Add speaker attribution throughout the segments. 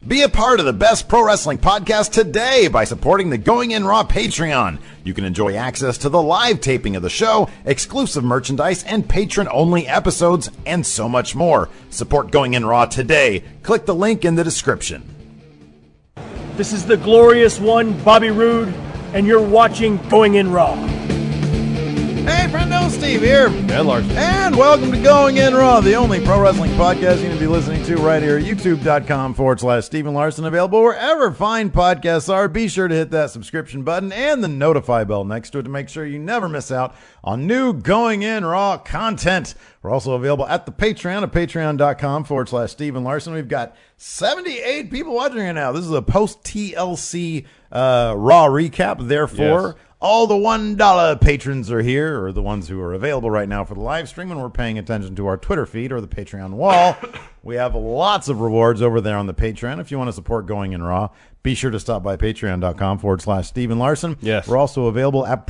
Speaker 1: Be a part of the best pro wrestling podcast today by supporting the Going In Raw Patreon. You can enjoy access to the live taping of the show, exclusive merchandise, and patron-only episodes, and so much more. Support Going In Raw today. Click the link in the description.
Speaker 2: This is the glorious one, Bobby Roode, and you're watching Going In Raw.
Speaker 1: Hey, friendo, Steve here.
Speaker 3: And Larson.
Speaker 1: And welcome to Going In Raw, the only pro wrestling podcast you need to be listening to right here at youtube.com/Steven Larson. Available wherever fine podcasts are. Be sure to hit that subscription button and the notify bell next to it to make sure you never miss out on new Going In Raw content. We're also available at the Patreon at patreon.com/Steven Larson. We've got 78 people watching right now. This is a post-TLC Raw recap. Therefore, all the $1 patrons are here, or the ones who are available right now for the live stream, and we're paying attention to our Twitter feed or the Patreon wall. We have lots of rewards over there on the Patreon. If you want to support Going In Raw, be sure to stop by patreon.com/Steven Larson.
Speaker 3: Yes.
Speaker 1: We're also available at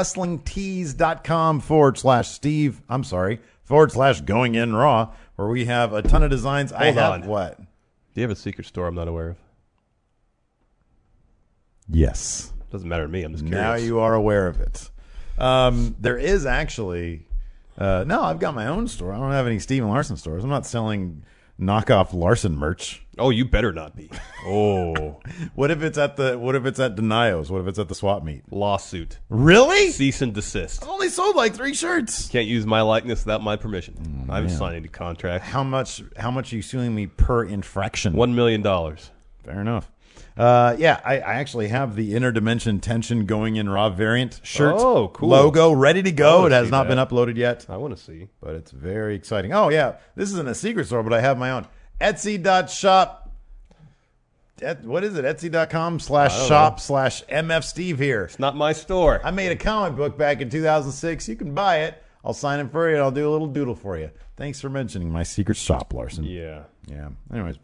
Speaker 1: prowrestlingtees.com/Steve. I'm sorry, /Going In Raw, where we have a ton of designs.
Speaker 3: Hold on.
Speaker 1: What?
Speaker 3: Do you have a secret store I'm not aware of?
Speaker 1: Yes.
Speaker 3: Doesn't matter to me. I'm just curious.
Speaker 1: Now you are aware of it. There is actually... no, I've got my own store. I don't have any Steven Larson stores. I'm not selling knockoff Larson merch.
Speaker 3: Oh, you better not be. Oh.
Speaker 1: What if it's at Denio's? What if it's at the swap meet?
Speaker 3: Lawsuit.
Speaker 1: Really?
Speaker 3: Cease and desist.
Speaker 1: I've only sold like 3 shirts.
Speaker 3: Can't use my likeness without my permission. I'm signing a contract.
Speaker 1: How much are you suing me per infraction?
Speaker 3: $1 million.
Speaker 1: Fair enough. I actually have the Interdimension Tension Going In Raw variant shirt.
Speaker 3: Oh, cool.
Speaker 1: Logo ready to go.
Speaker 3: I
Speaker 1: It has
Speaker 3: see
Speaker 1: not
Speaker 3: that.
Speaker 1: been uploaded yet,
Speaker 3: I want to see.
Speaker 1: but it's very exciting. Oh, yeah. This isn't a secret store, but I have my own. Etsy.shop. What is it? Etsy.com/shop/MFSteve here.
Speaker 3: It's not my store.
Speaker 1: I made a comic book back in 2006. You can buy it. I'll sign it for you, and I'll do a little doodle for you. Thanks for mentioning my secret shop, Larson.
Speaker 3: Yeah.
Speaker 1: Yeah. Anyways.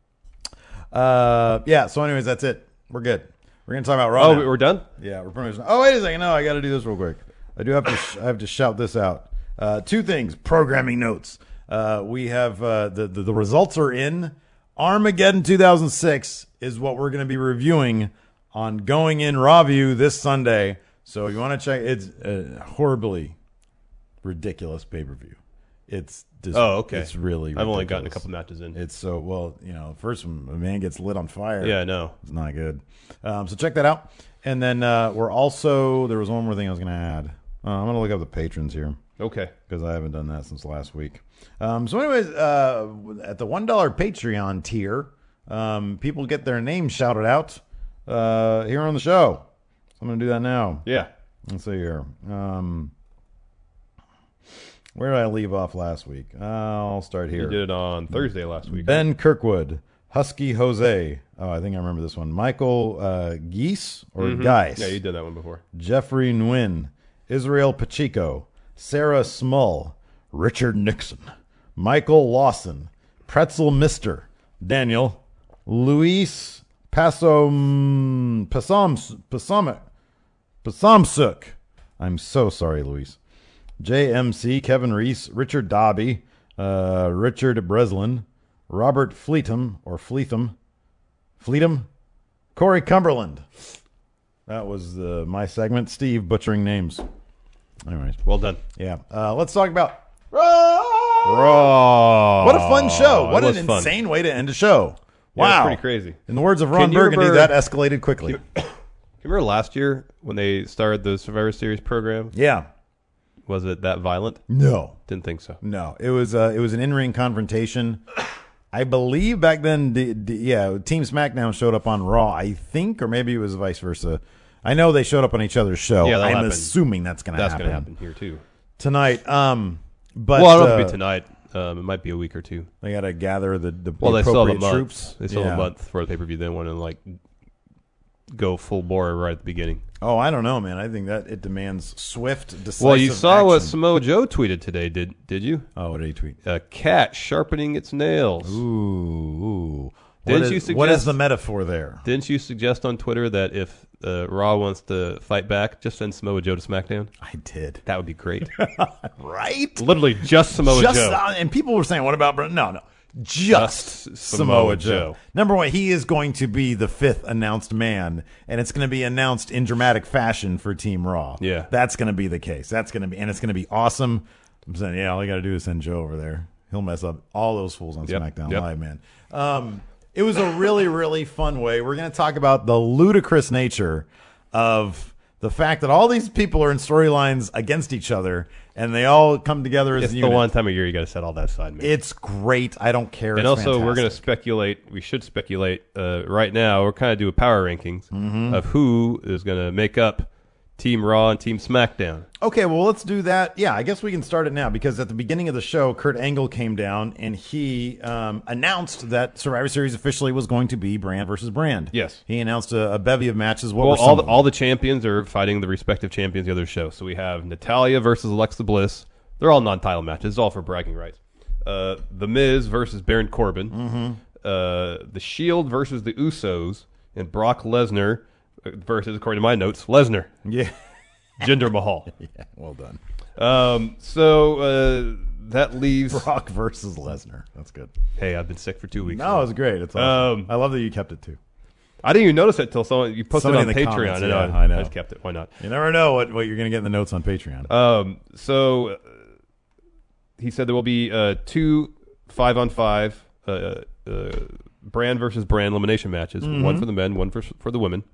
Speaker 1: So anyways, that's it. We're good. We're going to talk about Raw
Speaker 3: Oh,
Speaker 1: now.
Speaker 3: we're done?
Speaker 1: Yeah, we're pretty much. Oh, wait a second. No, I got to do this real quick. I do have to. I have to shout this out. 2 things. Programming notes. We have the results are in. Armageddon 2006 is what we're going to be reviewing on Going In Raw View this Sunday. So you want to check? It's a horribly ridiculous pay-per-view. It's just,
Speaker 3: Oh, okay.
Speaker 1: It's really ridiculous.
Speaker 3: I've only gotten a couple matches in.
Speaker 1: It's so, well, first one, a man gets lit on fire.
Speaker 3: Yeah, I know.
Speaker 1: It's not good. So check that out. And then we're also, there was one more thing I was going to add. I'm going to look up the patrons here
Speaker 3: Okay.
Speaker 1: because I haven't done that since last week. So anyways, at the $1 Patreon tier, people get their names shouted out here on the show. So I'm going to do that now.
Speaker 3: Yeah.
Speaker 1: Let's see here. Where did I leave off last week? I'll start here.
Speaker 3: You did it on Thursday last week.
Speaker 1: Ben Kirkwood, Husky Jose. Oh, I think I remember this one. Michael Geese or Geis.
Speaker 3: Yeah, you did that one before.
Speaker 1: Jeffrey Nguyen, Israel Pacheco, Sarah Smull, Richard Nixon, Michael Lawson, Pretzel Mister, Daniel, Luis Pasomsuk. I'm so sorry, Luis. JMC, Kevin Reese, Richard Dobby, Richard Breslin, Robert Fleetham, Corey Cumberland. That was my segment. Steve butchering names. Anyways,
Speaker 3: Well done.
Speaker 1: yeah. Let's talk about Raw. What a fun show. What
Speaker 3: It
Speaker 1: an
Speaker 3: was fun.
Speaker 1: insane way to end a show.
Speaker 3: Yeah,
Speaker 1: Wow.
Speaker 3: it's pretty crazy.
Speaker 1: In the words of Ron
Speaker 3: Can you
Speaker 1: Burgundy,
Speaker 3: remember-
Speaker 1: that escalated quickly.
Speaker 3: You remember last year when they started the Survivor Series program?
Speaker 1: Yeah.
Speaker 3: Was it that violent?
Speaker 1: No.
Speaker 3: Didn't think so.
Speaker 1: No, it was an in-ring confrontation. I believe back then, Team SmackDown showed up on Raw, I think, or maybe it was vice versa. I know they showed up on each other's show.
Speaker 3: Yeah, that'll
Speaker 1: I'm
Speaker 3: happen.
Speaker 1: assuming that's going to
Speaker 3: That's
Speaker 1: happen.
Speaker 3: going to happen here too.
Speaker 1: Tonight. But
Speaker 3: Well, I don't know if it'll be tonight. It might be a week or two.
Speaker 1: They got to gather the
Speaker 3: Well, they still have a
Speaker 1: appropriate
Speaker 3: month.
Speaker 1: troops.
Speaker 3: They still have
Speaker 1: Yeah.
Speaker 3: a month for the pay-per-view. They want to go full bore right at the beginning.
Speaker 1: Oh, I don't know, man. I think that it demands swift, decisive
Speaker 3: Well, you saw what
Speaker 1: action.
Speaker 3: Samoa Joe tweeted today, did you?
Speaker 1: Oh, what did he tweet?
Speaker 3: A cat sharpening its nails.
Speaker 1: Ooh.
Speaker 3: Didn't
Speaker 1: What
Speaker 3: you
Speaker 1: is- What
Speaker 3: suggest-
Speaker 1: is the metaphor there?
Speaker 3: Didn't you suggest on Twitter that if Raw wants to fight back, just send Samoa Joe to SmackDown?
Speaker 1: I did.
Speaker 3: That would be great.
Speaker 1: Right?
Speaker 3: Literally just Samoa Joe.
Speaker 1: And people were saying, what about Brett? No. just Samoa Joe.
Speaker 3: Joe.
Speaker 1: Number one, he is going to be the 5th announced man, and it's going to be announced in dramatic fashion for Team Raw.
Speaker 3: Yeah.
Speaker 1: That's going to be the case. And it's going to be awesome. I'm saying, all you got to do is send Joe over there. He'll mess up all those fools on SmackDown Live, man. It was a really, really fun way. We're going to talk about the ludicrous nature of the fact that all these people are in storylines against each other, and they all come together as
Speaker 3: It's
Speaker 1: a
Speaker 3: the
Speaker 1: unit.
Speaker 3: one time a year you got to set all that aside, man.
Speaker 1: It's great. I don't care.
Speaker 3: And
Speaker 1: It's
Speaker 3: also, we're going to
Speaker 1: fantastic.
Speaker 3: speculate. We should speculate right now. We're kind of do a power rankings of who is going to make up Team Raw and Team SmackDown.
Speaker 1: Okay, well, let's do that. Yeah, I guess we can start it now because at the beginning of the show, Kurt Angle came down and he announced that Survivor Series officially was going to be Brand versus Brand.
Speaker 3: Yes.
Speaker 1: He announced a bevy of matches. What
Speaker 3: Well,
Speaker 1: were some of them?
Speaker 3: all the champions are fighting the respective champions of the other show. So we have Natalya versus Alexa Bliss. They're all non-title matches. It's all for bragging rights. The Miz versus Baron Corbin. The Shield versus the Usos. And Brock Lesnar versus, according to my notes, Lesnar.
Speaker 1: Yeah.
Speaker 3: Jinder Mahal.
Speaker 1: Yeah, well done.
Speaker 3: So that leaves...
Speaker 1: Brock versus Lesnar. That's good.
Speaker 3: Hey, I've been sick for 2 weeks.
Speaker 1: No, it was great. It's awesome. I love that you kept it too.
Speaker 3: I didn't even notice it until you posted
Speaker 1: Somebody
Speaker 3: it on
Speaker 1: in the
Speaker 3: Patreon.
Speaker 1: comments,
Speaker 3: and
Speaker 1: yeah, I know.
Speaker 3: I just kept it. Why not?
Speaker 1: You never know what you're going to get in the notes on Patreon.
Speaker 3: So he said there will be 2 5-on-5 brand versus brand elimination matches. One for the men, one for the women.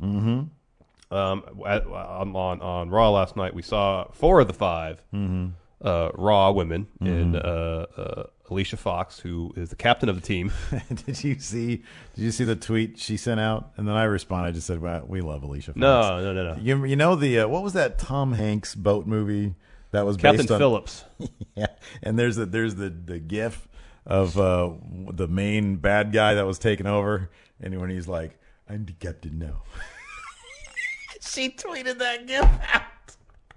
Speaker 3: On Raw last night, we saw 4 of the 5 Raw women in Alicia Fox, who is the captain of the team.
Speaker 1: Did you see the tweet she sent out? And then I responded. I just said, well, we love Alicia Fox.
Speaker 3: No.
Speaker 1: You know the what was that Tom Hanks boat movie that was
Speaker 3: Captain
Speaker 1: based on
Speaker 3: Phillips.
Speaker 1: Yeah, and there's the gif of the main bad guy that was taken over, and when he's like, "I'm the captain now." She tweeted that gif out.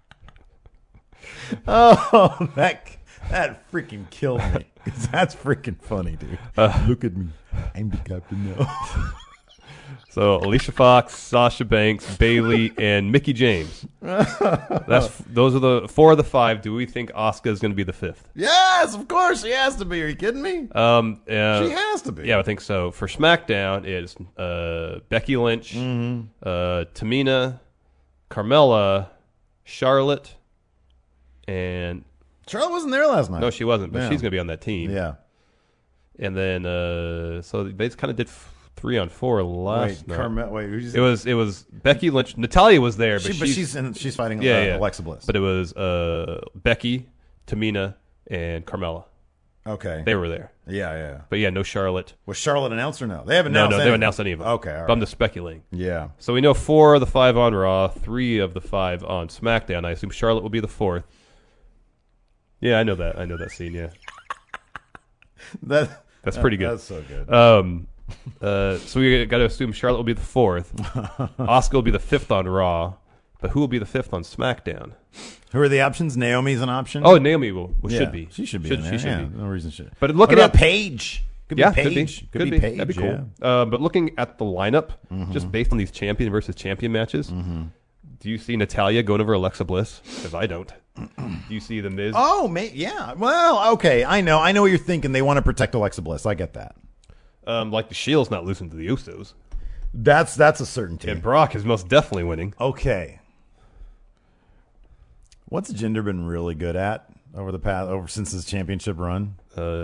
Speaker 1: Oh, that freaking killed me. 'Cause that's freaking funny, dude. Look at me, I'm the captain now.
Speaker 3: So Alicia Fox, Sasha Banks, Bayley, and Mickie James. Those are the 4 of the 5. Do we think Asuka is going to be the 5th?
Speaker 1: Yes, of course she has to be. Are you kidding me? She has to be.
Speaker 3: Yeah, I think so. For SmackDown, it's Becky Lynch, Tamina, Carmella, Charlotte, and
Speaker 1: Charlotte wasn't there last night.
Speaker 3: no, she wasn't, but
Speaker 1: Yeah.
Speaker 3: she's going to be on that team.
Speaker 1: Yeah.
Speaker 3: And then so they kind of did 3-on-4 last night.
Speaker 1: Who's
Speaker 3: It was Becky Lynch. Natalia was there, but
Speaker 1: she's fighting
Speaker 3: yeah.
Speaker 1: Alexa Bliss.
Speaker 3: But it was Becky, Tamina, and Carmella.
Speaker 1: Okay.
Speaker 3: They were there.
Speaker 1: Yeah.
Speaker 3: But yeah, no Charlotte.
Speaker 1: Was Charlotte announced or no? They haven't
Speaker 3: No,
Speaker 1: announced
Speaker 3: they
Speaker 1: anything.
Speaker 3: haven't announced any of them.
Speaker 1: Okay, all
Speaker 3: But I'm
Speaker 1: right.
Speaker 3: just speculating.
Speaker 1: Yeah.
Speaker 3: So we know 4 of the 5 on Raw, 3 of the 5 on SmackDown. I assume Charlotte will be the 4th. Yeah, I know that scene, yeah. That's pretty good.
Speaker 1: That's so good.
Speaker 3: So we got to assume Charlotte will be the 4th. Asuka will be the 5th on Raw. But who will be the 5th on SmackDown?
Speaker 1: Who are the options? Naomi's an option?
Speaker 3: Oh, Naomi
Speaker 1: Yeah,
Speaker 3: should be.
Speaker 1: She should be.
Speaker 3: She
Speaker 1: in there.
Speaker 3: should
Speaker 1: Yeah,
Speaker 3: be.
Speaker 1: no reason she.
Speaker 3: But
Speaker 1: What
Speaker 3: looking
Speaker 1: about
Speaker 3: at
Speaker 1: Paige? Could
Speaker 3: yeah,
Speaker 1: be Paige.
Speaker 3: could be. That'd be cool.
Speaker 1: Yeah.
Speaker 3: But looking at the lineup, just based on these champion versus champion matches, do you see Natalya going over Alexa Bliss? Because I don't. Do you see the Miz?
Speaker 1: Oh, yeah. Well, okay. I know what you're thinking. They want to protect Alexa Bliss. I get that.
Speaker 3: Like the Shield's not losing to the Usos,
Speaker 1: That's a certainty.
Speaker 3: and Brock is most definitely winning.
Speaker 1: Okay. What's Jinder been really good at since his championship run?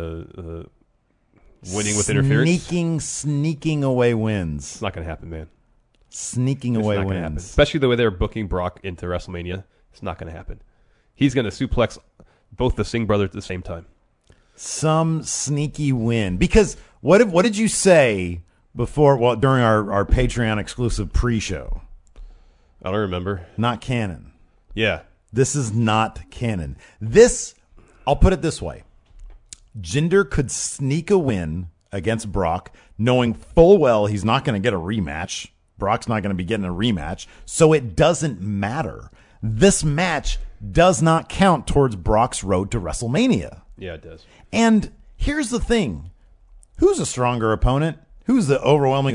Speaker 3: Winning with interference.
Speaker 1: Sneaking away wins.
Speaker 3: It's not going to happen, man.
Speaker 1: Sneaking
Speaker 3: It's
Speaker 1: away
Speaker 3: not going to happen.
Speaker 1: wins.
Speaker 3: Especially the way they're booking Brock into WrestleMania. It's not going to happen. He's going to suplex both the Singh brothers at the same time.
Speaker 1: Some sneaky win. Because what did you say before? Well, during our Patreon exclusive pre-show.
Speaker 3: I don't remember.
Speaker 1: Not canon.
Speaker 3: Yeah.
Speaker 1: This is not canon. This, I'll put it this way. Jinder could sneak a win against Brock, knowing full well he's not going to get a rematch. Brock's not going to be getting a rematch, so it doesn't matter. This match does not count towards Brock's road to WrestleMania.
Speaker 3: Yeah, it does.
Speaker 1: And here's the thing. Who's a stronger opponent? Who's the overwhelming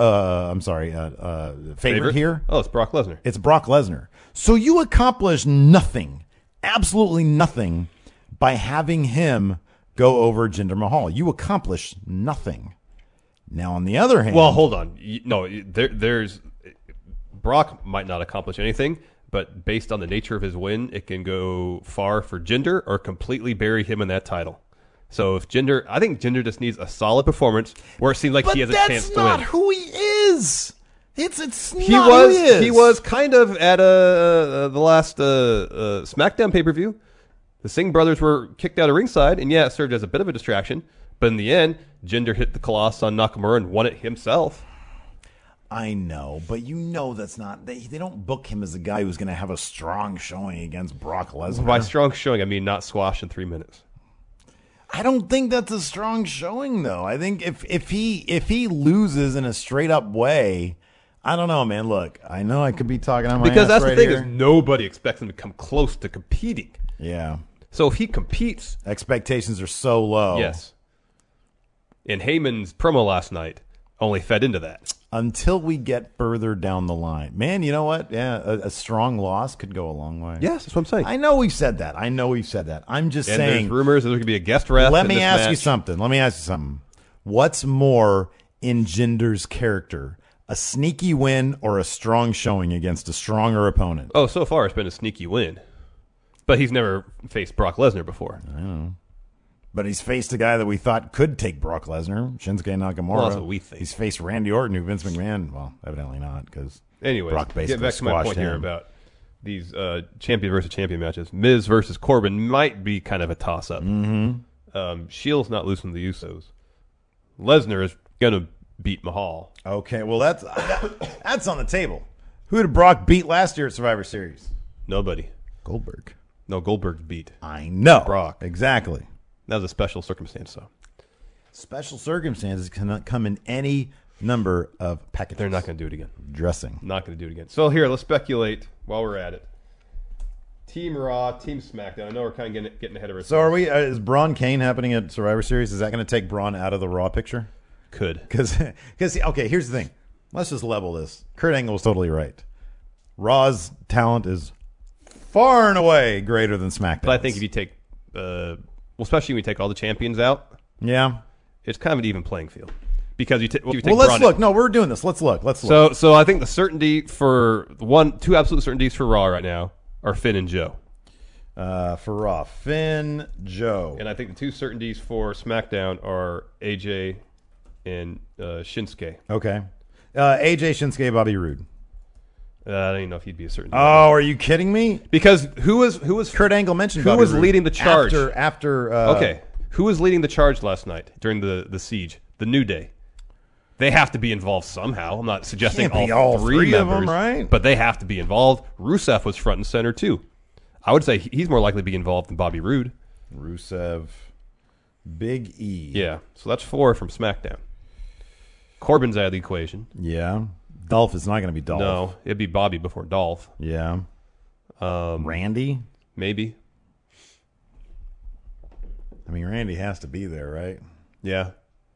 Speaker 1: favorite here?
Speaker 3: Oh, it's Brock Lesnar.
Speaker 1: It's Brock Lesnar. So you accomplish nothing, absolutely nothing, by having him go over Jinder Mahal. You accomplish nothing. Now, on the other hand...
Speaker 3: Well, hold on. There's Brock might not accomplish anything, but based on the nature of his win, it can go far for Jinder or completely bury him in that title. So if I think Jinder just needs a solid performance where it seems like he has a chance to win.
Speaker 1: But that's not who he is. It's not who he is.
Speaker 3: He was kind of at the last SmackDown pay-per-view. The Singh brothers were kicked out of ringside, and it served as a bit of a distraction. But in the end, Jinder hit the Colossus on Nakamura and won it himself.
Speaker 1: I know, but that's not... They don't book him as a guy who's going to have a strong showing against Brock Lesnar.
Speaker 3: By strong showing, I mean not squash in 3 minutes.
Speaker 1: I don't think that's a strong showing, though. I think if he loses in a straight up way, I don't know, man. Look, I know I could be talking on my
Speaker 3: because
Speaker 1: ass
Speaker 3: that's the thing
Speaker 1: here.
Speaker 3: is nobody expects him to come close to competing.
Speaker 1: Yeah.
Speaker 3: So if he competes,
Speaker 1: expectations are so low.
Speaker 3: Yes. And Heyman's promo last night only fed into that.
Speaker 1: Until we get further down the line, man. You know what? Yeah, a strong loss could go a long way.
Speaker 3: Yes, that's what I'm saying.
Speaker 1: I know we've said that. I'm just saying.
Speaker 3: There's rumors that there could be a guest ref.
Speaker 1: Let me ask you something. What's more in Jinder's character? A sneaky win or a strong showing against a stronger opponent?
Speaker 3: Oh, so far it's been a sneaky win. But he's never faced Brock Lesnar before.
Speaker 1: I know. But he's faced a guy that we thought could take Brock Lesnar, Shinsuke Nakamura.
Speaker 3: Well, that's what we think.
Speaker 1: He's faced Randy Orton, who Vince McMahon, well, evidently not, because Brock basically
Speaker 3: get back to my
Speaker 1: squashed
Speaker 3: point here
Speaker 1: him.
Speaker 3: about these champion versus champion matches. Miz versus Corbin might be kind of a toss-up. Mm-hmm. Shields not losing the Usos. Lesnar is going to beat Mahal.
Speaker 1: Okay, well, that's on the table. Who did Brock beat last year at Survivor Series?
Speaker 3: Nobody.
Speaker 1: Goldberg.
Speaker 3: No, Goldberg beat.
Speaker 1: I know.
Speaker 3: Brock.
Speaker 1: Exactly.
Speaker 3: That was a special circumstance, though.
Speaker 1: Special circumstances cannot come in any number of packages.
Speaker 3: They're not going to do it again.
Speaker 1: Dressing.
Speaker 3: Not going to do it again. So here, let's speculate while we're at it. Team Raw, Team SmackDown. I know we're kind of getting ahead of ourselves.
Speaker 1: So are we? Is Braun Kane happening at Survivor Series? Is that going to take Braun out of the Raw picture?
Speaker 3: Could.
Speaker 1: Because okay, here's the thing. Let's just level this. Kurt Angle was totally right. Raw's talent is far and away greater than SmackDown.
Speaker 3: But I think if you take, especially when you take all the champions out, it's kind of an even playing field. Because you take
Speaker 1: let's
Speaker 3: Braun
Speaker 1: look. No, we're doing this. Let's look.
Speaker 3: So I think the certainty for two absolute certainties for Raw right now are Finn and Joe.
Speaker 1: For Raw, Finn, Joe,
Speaker 3: and I think the two certainties for SmackDown are AJ and Shinsuke.
Speaker 1: Okay, AJ, Shinsuke, Bobby Roode.
Speaker 3: I don't even know if he'd be a certainty.
Speaker 1: Oh, are you kidding me?
Speaker 3: Because who was
Speaker 1: Kurt Angle mentioned?
Speaker 3: Who
Speaker 1: Bobby
Speaker 3: was
Speaker 1: Roode
Speaker 3: leading the charge
Speaker 1: after?
Speaker 3: Okay, who was leading the charge last night during the siege? The New Day. They have to be involved somehow. I'm not suggesting all three members,
Speaker 1: of them, right?
Speaker 3: But they have to be involved. Rusev was front and center too. I would say he's more likely to be involved than Bobby Roode.
Speaker 1: Rusev, Big E.
Speaker 3: Yeah, so that's 4 from SmackDown. Corbin's out of the equation.
Speaker 1: Yeah. Dolph is not going to be Dolph.
Speaker 3: No, it'd be Bobby before Dolph.
Speaker 1: Yeah. Randy?
Speaker 3: Maybe.
Speaker 1: I mean, Randy has to be there, right?
Speaker 3: Yeah.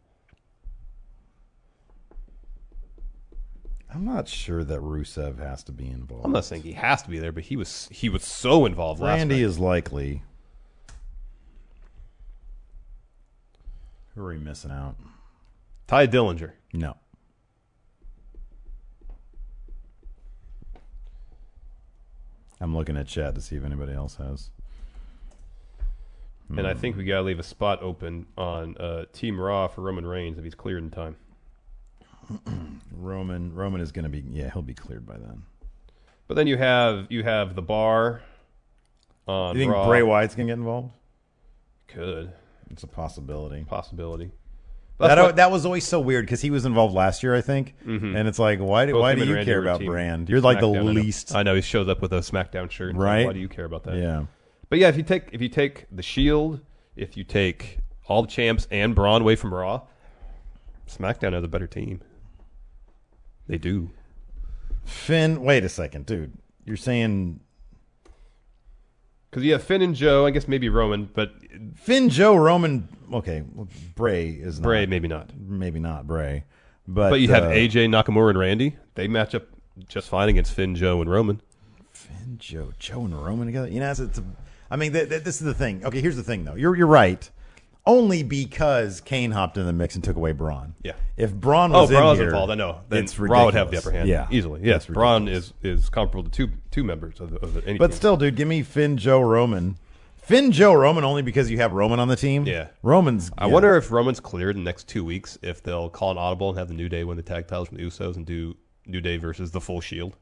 Speaker 1: I'm not sure that Rusev has to be involved.
Speaker 3: I'm not saying he has to be there, but he was so involved last night.
Speaker 1: Randy is likely. Who are we missing out?
Speaker 3: Ty Dillinger.
Speaker 1: No. I'm looking at chat to see if anybody else has.
Speaker 3: And I think we got to leave a spot open on Team Raw for Roman Reigns if he's cleared in time.
Speaker 1: Roman is going to be, he'll be cleared by then.
Speaker 3: But then you have the bar on
Speaker 1: You think
Speaker 3: Raw.
Speaker 1: Bray Wyatt's going to get involved?
Speaker 3: Could.
Speaker 1: It's a possibility.
Speaker 3: That
Speaker 1: was always so weird because he was involved last year, I think. Mm-hmm. And it's like, why do you care about Brand? You're like the least.
Speaker 3: I know he shows up with a SmackDown shirt.
Speaker 1: Right?
Speaker 3: Like, why do you care about that?
Speaker 1: Yeah.
Speaker 3: But yeah, if you take the Shield, if you take all the champs and Braun away from Raw, SmackDown has a better team. They do.
Speaker 1: Finn, wait a second, dude. You're saying
Speaker 3: because you have Finn and Joe, I guess maybe Roman, but
Speaker 1: Finn, Joe, Roman. Okay, well, Bray is not.
Speaker 3: Bray, maybe not.
Speaker 1: Maybe not Bray. But
Speaker 3: you have AJ, Nakamura, and Randy. They match up just fine against Finn, Joe, and Roman.
Speaker 1: Finn, Joe, and Roman together. You know, this is the thing. Okay, here's the thing, though. You're right. only because Kane hopped in the mix and took away Braun.
Speaker 3: Yeah.
Speaker 1: If Braun was
Speaker 3: Braun's
Speaker 1: in here,
Speaker 3: involved. I know. Then
Speaker 1: it's
Speaker 3: Raw would have the
Speaker 1: ridiculous.
Speaker 3: upper hand.
Speaker 1: Yeah,
Speaker 3: easily. Yes,
Speaker 1: It's
Speaker 3: Braun
Speaker 1: ridiculous.
Speaker 3: is comparable to two members of any.
Speaker 1: But
Speaker 3: team.
Speaker 1: still, dude, give me Finn, Joe, Roman. Finn, Joe, Roman only because you have Roman on the team.
Speaker 3: Yeah.
Speaker 1: Roman's.
Speaker 3: I wonder if Roman's cleared in the next 2 weeks, if they'll call an audible and have the New Day win the tag titles from the Usos and do New Day versus the Full Shield.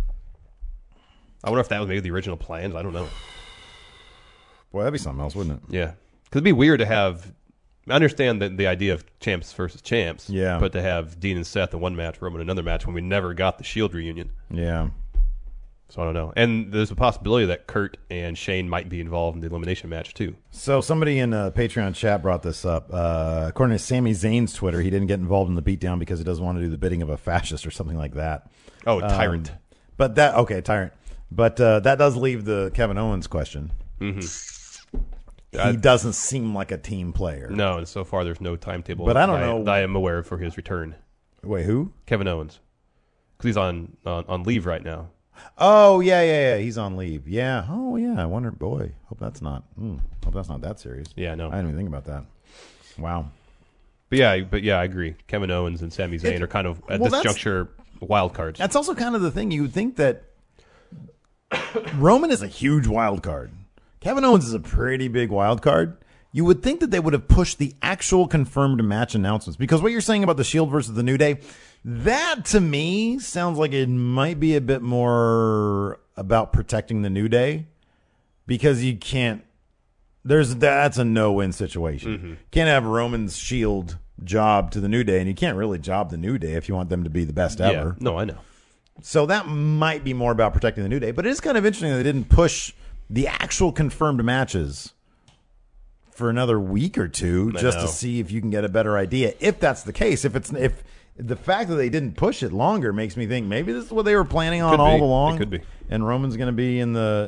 Speaker 3: I wonder if that was maybe the original plans. I don't know.
Speaker 1: Boy, that'd be something else, wouldn't it?
Speaker 3: Yeah, because it'd be weird to have. I understand the idea of champs versus champs.
Speaker 1: Yeah.
Speaker 3: But to have Dean and Seth in one match, Roman in another match, when we never got the Shield reunion.
Speaker 1: Yeah.
Speaker 3: So I don't know. And there's a possibility that Kurt and Shane might be involved in the elimination match too.
Speaker 1: So somebody in Patreon chat brought this up. According to Sami Zayn's Twitter, he didn't get involved in the beatdown because he doesn't want to do the bidding of a fascist or something like that.
Speaker 3: Oh, Tyrant.
Speaker 1: But Tyrant. But that does leave the Kevin Owens question.
Speaker 3: Mm-hmm.
Speaker 1: He doesn't seem like a team player.
Speaker 3: No, and so far there's no timetable.
Speaker 1: But I don't know.
Speaker 3: that I am aware of for his return.
Speaker 1: Wait, who?
Speaker 3: Kevin Owens, because he's on leave right now.
Speaker 1: Oh yeah. He's on leave. Yeah. Oh yeah. I wonder. Boy, hope that's not that serious.
Speaker 3: Yeah, no.
Speaker 1: I didn't even think about that. Wow.
Speaker 3: But yeah, I agree. Kevin Owens and Sami Zayn are kind of at this juncture wild cards.
Speaker 1: That's also kind of the thing. You would think that Roman is a huge wild card. Kevin Owens is a pretty big wild card. You would think that they would have pushed the actual confirmed match announcements, because what you're saying about the Shield versus the New Day, that to me sounds like it might be a bit more about protecting the New Day, because you can't. That's a no-win situation.
Speaker 3: Mm-hmm.
Speaker 1: Can't have Roman's Shield job to the New Day, and you can't really job the New Day if you want them to be the best ever.
Speaker 3: Yeah, no, I know.
Speaker 1: So that might be more about protecting the New Day, but it is kind of interesting that they didn't push the actual confirmed matches for another week or two just to see if you can get a better idea. If that's the case, if the fact that they didn't push it longer makes me think maybe this is what they were planning on all along.
Speaker 3: It could be.
Speaker 1: And Roman's going to be in the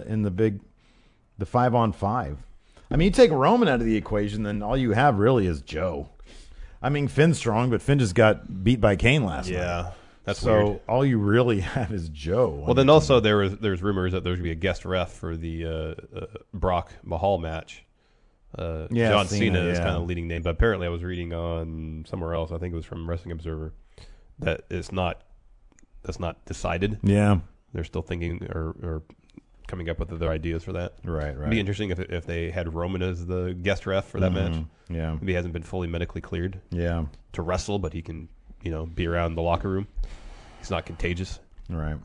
Speaker 1: 5-on-5. I mean, you take Roman out of the equation, then all you have really is Joe. I mean, Finn's strong, but Finn just got beat by Kane last night.
Speaker 3: Yeah, that's
Speaker 1: so
Speaker 3: weird.
Speaker 1: all you really have is Joe.
Speaker 3: Well, then also there's rumors that there's going to be a guest ref for the Brock Mahal match. John Cena is kind of a leading name, but apparently I was reading on somewhere else. I think it was from Wrestling Observer that that's not decided.
Speaker 1: Yeah,
Speaker 3: they're still thinking or coming up with other ideas for that.
Speaker 1: Right.
Speaker 3: It'd be interesting if they had Roman as the guest ref for that match.
Speaker 1: Yeah,
Speaker 3: maybe he hasn't been fully medically cleared.
Speaker 1: Yeah,
Speaker 3: to wrestle, but he can be around the locker room. He's not contagious.
Speaker 1: Right.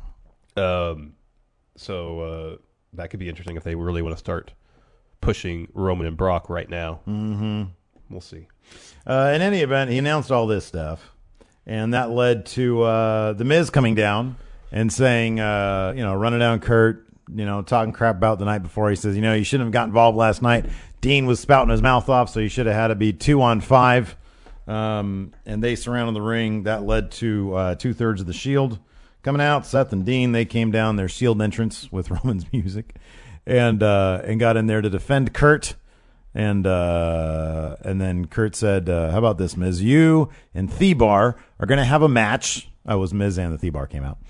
Speaker 3: So that could be interesting if they really want to start pushing Roman and Brock right now.
Speaker 1: Mm-hmm.
Speaker 3: We'll see.
Speaker 1: In any event, he announced all this stuff, and that led to The Miz coming down and saying, running down Kurt, talking crap about the night before. He says, you shouldn't have got involved last night. Dean was spouting his mouth off, so you should have had to be 2-on-5. And they surrounded the ring. That led to 2/3 of the Shield coming out. Seth and Dean, they came down their Shield entrance with Roman's music, and got in there to defend Kurt. And then Kurt said, "How about this, Miz? You and Thebar are going to have a match." Oh, it was Miz and the Thebar came out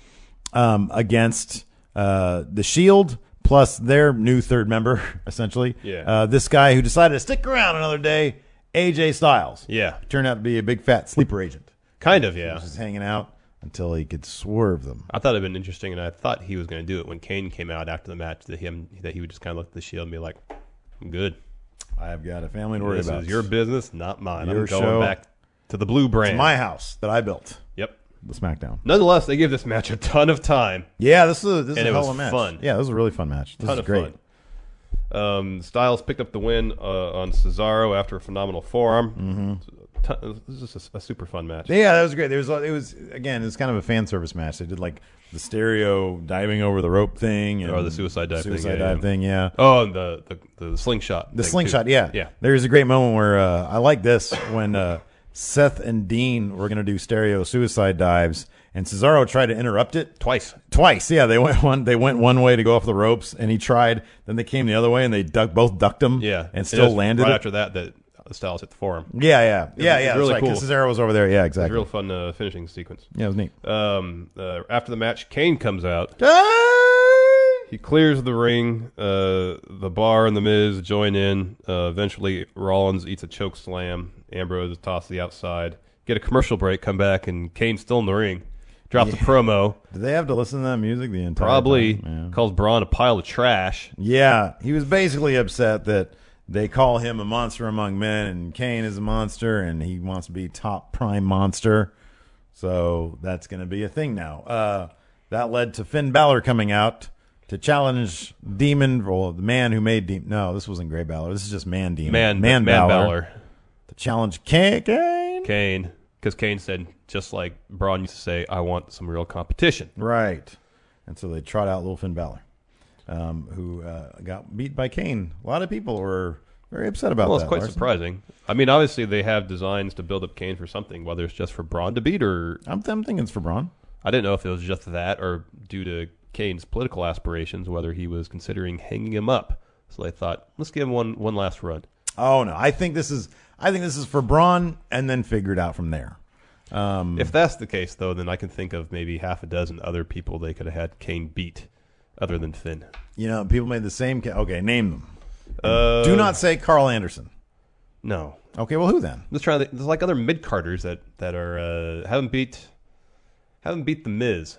Speaker 1: against the Shield plus their new third member, essentially.
Speaker 3: Yeah.
Speaker 1: This guy who decided to stick around another day, AJ Styles.
Speaker 3: Yeah.
Speaker 1: Turned out to be a big fat sleeper agent.
Speaker 3: Kind of, yeah.
Speaker 1: Just hanging out until he could swerve them.
Speaker 3: I thought it'd been interesting, and I thought he was going to do it when Kane came out after the match. That he would just kind of look at the Shield and be like, "I'm good.
Speaker 1: I've got a family to worry about.
Speaker 3: This is your business, not mine.
Speaker 1: Your
Speaker 3: I'm going
Speaker 1: show.
Speaker 3: back to the Blue brand.
Speaker 1: It's my house that I built.
Speaker 3: Yep.
Speaker 1: The SmackDown.
Speaker 3: Nonetheless, they gave this match a ton of time.
Speaker 1: Yeah, this is a hell
Speaker 3: was
Speaker 1: of a match.
Speaker 3: fun.
Speaker 1: Yeah, this was a really fun match. This is great.
Speaker 3: Fun. Styles picked up the win on Cesaro after a phenomenal forearm. This is just a super fun match.
Speaker 1: Yeah, that was great. It was kind of a fan service match. They did like the stereo diving over the rope thing,
Speaker 3: or the suicide dive
Speaker 1: thing. Yeah.
Speaker 3: Oh, and the slingshot.
Speaker 1: The slingshot. Yeah.
Speaker 3: Yeah.
Speaker 1: There's a great moment where I like this when Seth and Dean were going to do stereo suicide dives, and Cesaro tried to interrupt it
Speaker 3: twice.
Speaker 1: Yeah, they went one way to go off the ropes, and he tried. Then they came the other way, and they both ducked him.
Speaker 3: Yeah,
Speaker 1: and still landed.
Speaker 3: Right
Speaker 1: it.
Speaker 3: after that the Styles hit the forearm.
Speaker 1: Yeah.
Speaker 3: Really
Speaker 1: that's right,
Speaker 3: cool.
Speaker 1: 'cause Cesaro was over there. Yeah, exactly.
Speaker 3: It was a real fun finishing sequence.
Speaker 1: Yeah, it was neat.
Speaker 3: After the match, Kane comes out. He clears the ring. The Bar and the Miz join in. Eventually, Rollins eats a choke slam. Ambrose is tossed to the outside. Get a commercial break. Come back, and Kane's still in the ring. Drops a promo.
Speaker 1: Do they have to listen to that music the entire
Speaker 3: Probably
Speaker 1: time?
Speaker 3: calls Braun a pile of trash.
Speaker 1: Yeah, he was basically upset that they call him a monster among men, and Kane is a monster, and he wants to be top prime monster. So that's going to be a thing now. That led to Finn Balor coming out to challenge Demon, or the man who made Demon. No, this wasn't Grey Balor. This is just Man Demon.
Speaker 3: Man Balor.
Speaker 1: To challenge Kane.
Speaker 3: Kane. Because Kane said, just like Braun used to say, I want some real competition.
Speaker 1: Right. And so they trot out little Finn Balor, who got beat by Kane. A lot of people were very upset about that.
Speaker 3: Well, it's quite
Speaker 1: Larson.
Speaker 3: surprising. I mean, obviously they have designs to build up Kane for something, whether it's just for Braun to beat or...
Speaker 1: I'm thinking it's for Braun.
Speaker 3: I didn't know if it was just that or due to Kane's political aspirations, whether he was considering hanging him up. So they thought, let's give him one last run.
Speaker 1: Oh no, I think this is for Braun, and then figure it out from there.
Speaker 3: If that's the case, though, then I can think of maybe half a dozen other people they could have had Kane beat, other than Finn.
Speaker 1: You know, people made the same. Okay, name them. Do not say Carl Anderson.
Speaker 3: No.
Speaker 1: Okay, well, who then?
Speaker 3: I'm just trying to. There's like other mid carders that are haven't beat the Miz.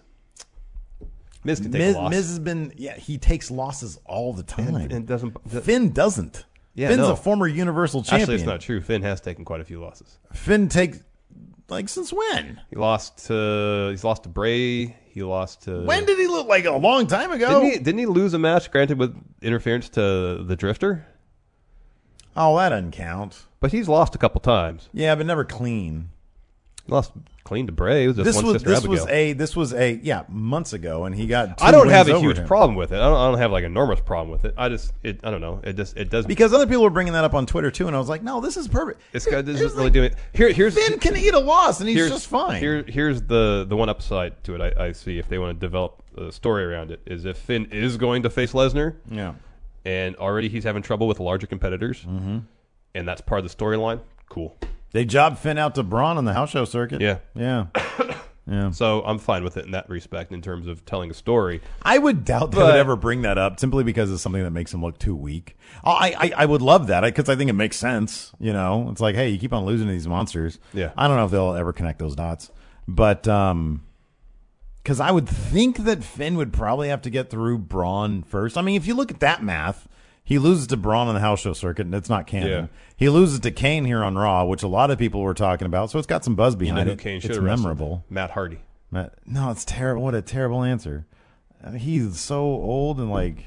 Speaker 3: Miz can take a loss.
Speaker 1: Miz has been. Yeah, he takes losses all the time.
Speaker 3: And doesn't.
Speaker 1: Finn doesn't.
Speaker 3: Yeah,
Speaker 1: Finn's
Speaker 3: no.
Speaker 1: a former Universal Champion.
Speaker 3: Actually, it's not true. Finn has taken quite a few losses.
Speaker 1: Finn takes. Like, since when?
Speaker 3: He's lost to Bray. He lost to...
Speaker 1: When did he look? Like a long time ago?
Speaker 3: Didn't he lose a match, granted with interference to the Drifter?
Speaker 1: Oh, that doesn't count.
Speaker 3: But he's lost a couple times.
Speaker 1: Yeah, but never clean.
Speaker 3: He lost clean to Bray. It was just Sister Abigail.
Speaker 1: This was months ago, and he got.
Speaker 3: I don't have a
Speaker 1: wins over
Speaker 3: huge
Speaker 1: him.
Speaker 3: problem with it. I don't have like an enormous problem with it. I don't know. It does
Speaker 1: Because other people were bringing that up on Twitter too, and I was like, no, this is perfect.
Speaker 3: This guy isn't really doing it. Here's
Speaker 1: Finn can eat a loss, and he's just fine.
Speaker 3: Here's the one upside to it. I see if they want to develop a story around it is if Finn is going to face Lesnar.
Speaker 1: Yeah.
Speaker 3: And already he's having trouble with larger competitors, and that's part of the storyline. Cool.
Speaker 1: They jobbed Finn out to Braun on the house show circuit.
Speaker 3: Yeah.
Speaker 1: Yeah.
Speaker 3: So I'm fine with it in that respect in terms of telling a story.
Speaker 1: I would doubt they would ever bring that up simply because it's something that makes him look too weak. I would love that because I think it makes sense. You know, it's like, hey, you keep on losing to these monsters.
Speaker 3: Yeah.
Speaker 1: I don't know if they'll ever connect those dots, but because I would think that Finn would probably have to get through Braun first. I mean, if you look at that math, he loses to Braun on the house show circuit, and it's not canon.
Speaker 3: Yeah.
Speaker 1: He loses to Kane here on Raw, which a lot of people were talking about, so it's got some buzz behind
Speaker 3: You know
Speaker 1: it.
Speaker 3: who Kane should
Speaker 1: It's
Speaker 3: have wrestled?
Speaker 1: memorable.
Speaker 3: Matt Hardy.
Speaker 1: No, it's terrible. What a terrible answer. He's so old and like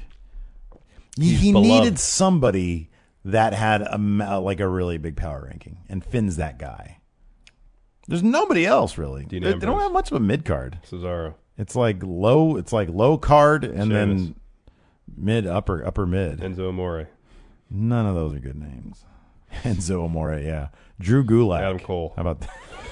Speaker 1: he
Speaker 3: beloved.
Speaker 1: needed somebody that had a really big power ranking, and Finn's that guy. There's nobody else really.
Speaker 3: Dean
Speaker 1: They don't
Speaker 3: Ambrose.
Speaker 1: have much of a mid card.
Speaker 3: Cesaro.
Speaker 1: It's like low card and
Speaker 3: Sheamus.
Speaker 1: then mid upper mid.
Speaker 3: Enzo Amore.
Speaker 1: None of those are good names. Enzo Amore, yeah. Drew Gulak.
Speaker 3: Adam Cole.
Speaker 1: How about that?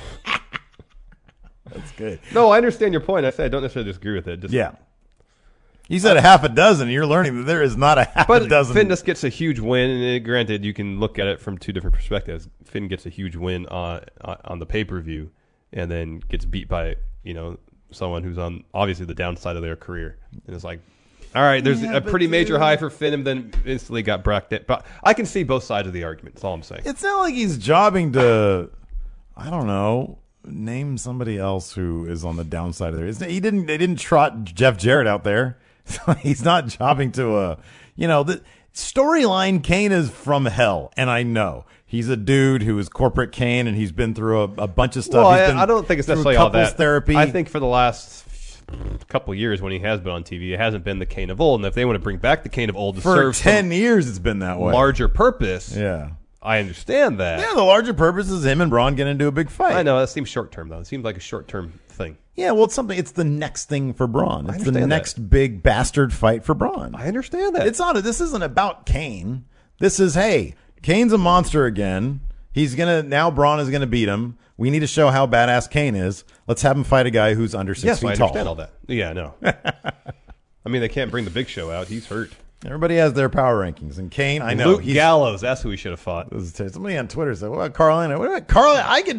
Speaker 1: That's good.
Speaker 3: No, I understand your point. I said I don't necessarily disagree with it. Just,
Speaker 1: Yeah. You said a half a dozen. You're learning that there is not a half
Speaker 3: But
Speaker 1: a dozen.
Speaker 3: Finn just gets a huge win. And granted, you can look at it from two different perspectives. Finn gets a huge win on the pay-per-view and then gets beat by, someone who's on obviously the downside of their career. And it's like, all right, there's a pretty major high for Finn and then instantly got bracked. But I can see both sides of the argument. That's all I'm saying.
Speaker 1: It's not like he's jobbing to, I don't know, name somebody else who is on the downside of there. They didn't trot Jeff Jarrett out there. So he's not jobbing to the storyline. Kane is from hell, and I know he's a dude who is corporate Kane, and he's been through a bunch of stuff.
Speaker 3: Well,
Speaker 1: He's been
Speaker 3: I don't think it's
Speaker 1: through
Speaker 3: necessarily all
Speaker 1: couples
Speaker 3: that.
Speaker 1: therapy.
Speaker 3: I think for the last couple of years when he has been on TV, it hasn't been the Kane of old. And if they want to bring back the Kane of old to
Speaker 1: for
Speaker 3: serve
Speaker 1: 10
Speaker 3: some
Speaker 1: years, it's been that way.
Speaker 3: larger purpose,
Speaker 1: Yeah.
Speaker 3: I understand that.
Speaker 1: Yeah, the larger purpose is him and Braun getting into a big fight.
Speaker 3: I know that seems short term though. It seems like a short term thing.
Speaker 1: Yeah, well, it's the next thing for Braun. It's the
Speaker 3: understand that.
Speaker 1: next big bastard fight for Braun.
Speaker 3: I understand that.
Speaker 1: It's not. This isn't about Kane. This is, hey, Kane's a monster again. Now Braun is gonna beat him. We need to show how badass Kane is. Let's have him fight a guy who's under 6
Speaker 3: yes,
Speaker 1: feet
Speaker 3: I
Speaker 1: tall.
Speaker 3: understand all that. Yeah, no. I mean, they can't bring the Big Show out. He's hurt.
Speaker 1: Everybody has their power rankings, and Kane, I know
Speaker 3: Luke Gallows. That's who we should have fought.
Speaker 1: Somebody on Twitter said, "What about Carl Anderson? What about Carl? I could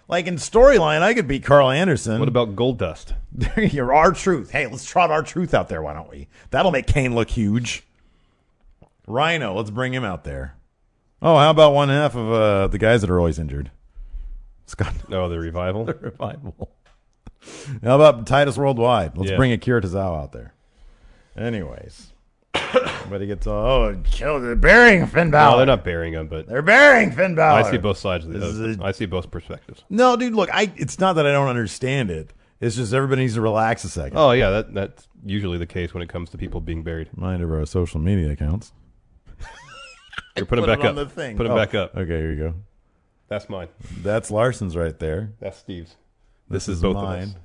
Speaker 1: Like in storyline, I could beat Carl Anderson.
Speaker 3: What about Goldust?
Speaker 1: You're R-Truth. Hey, let's trot R-Truth out there, why don't we? That'll make Kane look huge. Rhino, let's bring him out there. Oh, how about one half of the guys that are always injured? Scott.
Speaker 3: Oh, the Revival?
Speaker 1: The Revival. How about Titus Worldwide? Let's bring Akira Tozawa out there. Anyways. But he gets kill the burying Finn Balor.
Speaker 3: No, they're not burying him, but
Speaker 1: they're burying Finn Balor.
Speaker 3: I see both sides of the I see both perspectives.
Speaker 1: No, dude, look, it's not that I don't understand it. It's just everybody needs to relax a second.
Speaker 3: Oh yeah, that's usually the case when it comes to people being buried.
Speaker 1: Mind of our social media accounts.
Speaker 3: Here, put him back up. Put him back up.
Speaker 1: Okay, here you go.
Speaker 3: That's mine.
Speaker 1: That's Larson's right there.
Speaker 3: That's Steve's. This
Speaker 1: is
Speaker 3: both
Speaker 1: mine.
Speaker 3: of us.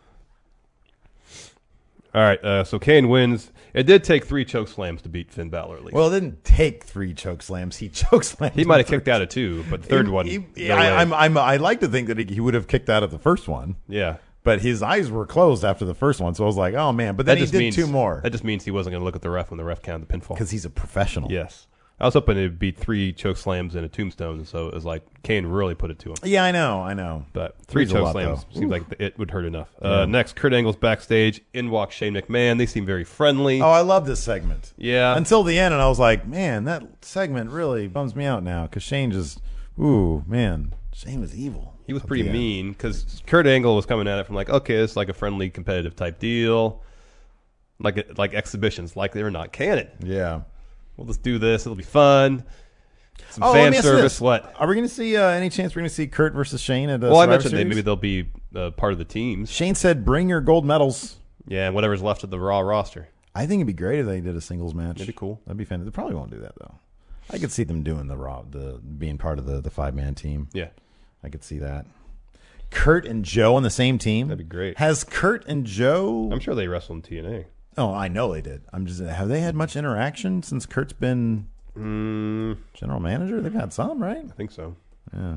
Speaker 3: All right, so Kane wins. It did take 3 choke slams to beat Finn Balor, at least.
Speaker 1: Well, it didn't take 3 choke slams. He choke slammed.
Speaker 3: He might have kicked out of 2, but the third one.
Speaker 1: I like to think that he would have kicked out of the first one.
Speaker 3: Yeah.
Speaker 1: But his eyes were closed after the first one, so I was like, oh, man. But then he did 2 more.
Speaker 3: That just means he wasn't going to look at the ref when the ref counted the pinfall.
Speaker 1: Because he's a professional.
Speaker 3: Yes. I was hoping it'd be 3 choke slams and a tombstone, so it was like Kane really put it to him.
Speaker 1: Yeah, I know.
Speaker 3: But 3 choke slams seems like it would hurt enough. Next, Kurt Angle's backstage. In walks Shane McMahon. They seem very friendly.
Speaker 1: Oh, I love this segment.
Speaker 3: Yeah.
Speaker 1: Until the end, and I was like, man, that segment really bums me out now because Shane just, man, Shane was evil.
Speaker 3: He was pretty mean because Kurt Angle was coming at it from like, okay, it's like a friendly, competitive type deal, like exhibitions, like they're not canon.
Speaker 1: Yeah.
Speaker 3: We'll just do this. It'll be fun. Some fan service. What?
Speaker 1: Are we going to see any chance we're going to see Kurt versus Shane at
Speaker 3: Well, I mentioned
Speaker 1: Series?
Speaker 3: maybe they'll be part of the teams.
Speaker 1: Shane said, bring your gold medals.
Speaker 3: Yeah, and whatever's left of the Raw roster.
Speaker 1: I think it'd be great if they did a singles match.
Speaker 3: That'd be cool.
Speaker 1: That'd be fantastic. They probably won't do that, though. I could see them doing being part of the 5-man team.
Speaker 3: Yeah.
Speaker 1: I could see that. Kurt and Joe on the same team?
Speaker 3: That'd be great.
Speaker 1: Has Kurt and Joe...
Speaker 3: I'm sure they wrestled in TNA.
Speaker 1: Oh, I know they did. Have they had much interaction since Kurt's been general manager? They've had some, right?
Speaker 3: I think so.
Speaker 1: Yeah.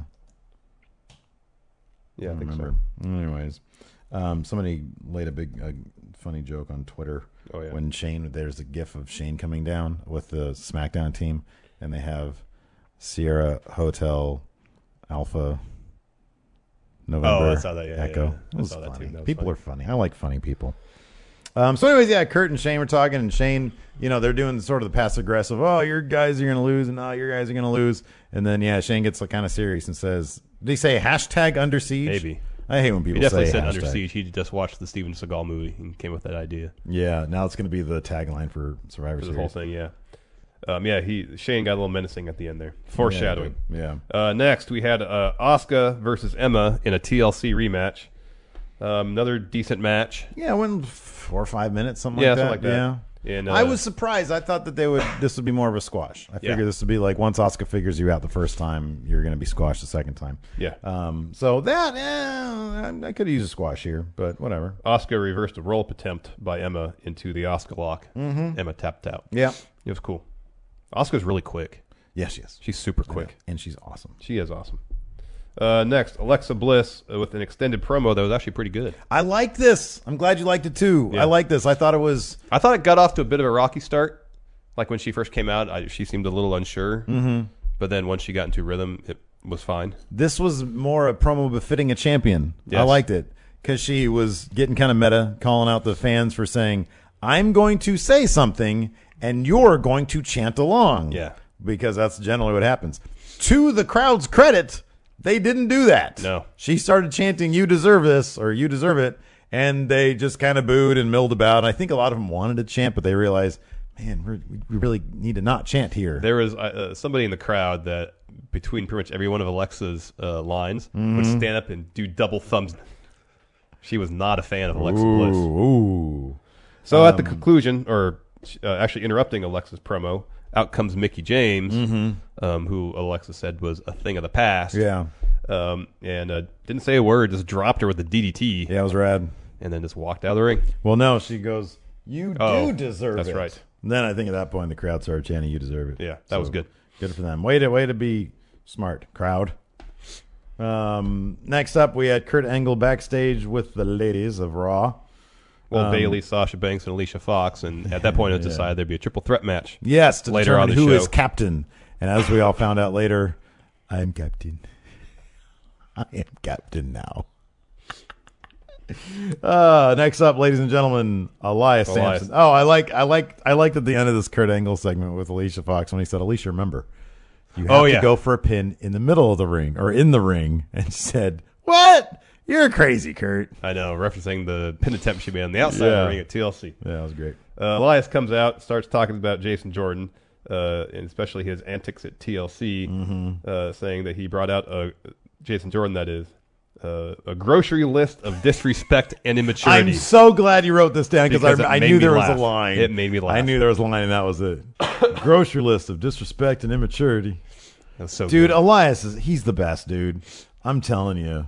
Speaker 3: Yeah, I think
Speaker 1: remember. So. Anyways, somebody laid a big funny joke on Twitter.
Speaker 3: Oh, yeah.
Speaker 1: When there's a gif of Shane coming down with the SmackDown team, and they have Sierra Hotel Alpha November
Speaker 3: I saw that. Yeah,
Speaker 1: Echo.
Speaker 3: Yeah. I saw that too. That
Speaker 1: People
Speaker 3: funny.
Speaker 1: are funny. I like funny people. So anyways, yeah, Kurt and Shane were talking, and Shane, they're doing sort of the passive aggressive. Oh, your guys are going to lose, and your guys are going to lose. And then Shane gets kind of serious and says, "Did he say hashtag under siege?"
Speaker 3: Maybe.
Speaker 1: I hate when people
Speaker 3: he definitely
Speaker 1: say
Speaker 3: said
Speaker 1: hashtag.
Speaker 3: under siege. He just watched the Steven Seagal movie and came with that idea.
Speaker 1: Yeah, now it's going to be the tagline for Survivor Series.
Speaker 3: The whole thing, yeah. Shane got a little menacing at the end there. Foreshadowing.
Speaker 1: Yeah.
Speaker 3: Next, we had Asuka versus Emma in a TLC rematch. Another decent match.
Speaker 1: Yeah, it went 4 or 5 minutes, something like that.
Speaker 3: Something like that. Yeah. And,
Speaker 1: I was surprised. I thought that this would be more of a squash. I figured this would be like once Asuka figures you out the first time, you're going to be squashed the second time.
Speaker 3: Yeah.
Speaker 1: So that, I could have used a squash here, but whatever.
Speaker 3: Asuka reversed a roll-up attempt by Emma into the Asuka lock. Mm-hmm. Emma tapped out.
Speaker 1: Yeah.
Speaker 3: It was cool. Asuka's really quick.
Speaker 1: Yes, she is.
Speaker 3: She's super quick.
Speaker 1: Yeah. And she's awesome.
Speaker 3: She is awesome. Next, Alexa Bliss with an extended promo that was actually pretty good.
Speaker 1: I like this. I'm glad you liked it too.
Speaker 3: Yeah.
Speaker 1: I like this. I thought it got
Speaker 3: off to a bit of a rocky start. Like when she first came out, she seemed a little unsure. Mm-hmm. But then once she got into rhythm, it was fine.
Speaker 1: This was more a promo befitting a champion.
Speaker 3: Yes.
Speaker 1: I liked it because she was getting kind of meta, calling out the fans for saying, "I'm going to say something and you're going to chant along."
Speaker 3: Yeah.
Speaker 1: Because that's generally what happens. To the crowd's credit, they didn't do that.
Speaker 3: No.
Speaker 1: She started chanting, "You deserve this," or "You deserve it," and they just kind of booed and milled about. And I think a lot of them wanted to chant, but they realized, man, we really need to not chant here.
Speaker 3: There was somebody in the crowd that, between pretty much every one of Alexa's lines, would stand up and do double thumbs. She was not a fan of Alexa Bliss.
Speaker 1: Ooh.
Speaker 3: So at the conclusion, or actually interrupting Alexa's promo, out comes Mickie James, who Alexa said was a thing of the past.
Speaker 1: Yeah.
Speaker 3: And didn't say a word, just dropped her with the DDT.
Speaker 1: Yeah, it was rad.
Speaker 3: And then just walked out of the ring.
Speaker 1: Well, no, she goes, "You do deserve it."
Speaker 3: That's right.
Speaker 1: And then I think at that point the crowd started chanting, "You deserve it."
Speaker 3: Yeah, that was good.
Speaker 1: Good for them. Way to be smart, crowd. Next up, we had Kurt Angle backstage with the ladies of Raw.
Speaker 3: Well, Bayley, Sasha Banks, and Alicia Fox, and at that point it was decided there'd be a triple threat match.
Speaker 1: Yes, to
Speaker 3: later on
Speaker 1: determine
Speaker 3: the
Speaker 1: who
Speaker 3: show.
Speaker 1: is captain. And as we all found out later, I'm captain. I am captain now. Next up, ladies and gentlemen, Elias Sampson. Oh, I liked at the end of this Kurt Angle segment with Alicia Fox when he said, "Alicia, remember, you have to go for a pin in the middle of the ring or in the ring," and she said, "What? You're crazy, Kurt."
Speaker 3: I know, referencing the pin attempt she made on the outside of the ring at TLC.
Speaker 1: Yeah, that was great.
Speaker 3: Elias comes out, starts talking about Jason Jordan, and especially his antics at TLC, saying that he brought out Jason Jordan, that is, a grocery list of disrespect and immaturity.
Speaker 1: I'm so glad you wrote this down because I knew there was a line.
Speaker 3: It made me laugh.
Speaker 1: I knew there was a line, and that was it. Grocery list of disrespect and immaturity.
Speaker 3: That's so
Speaker 1: dude,
Speaker 3: good.
Speaker 1: Elias he's the best, dude. I'm telling you.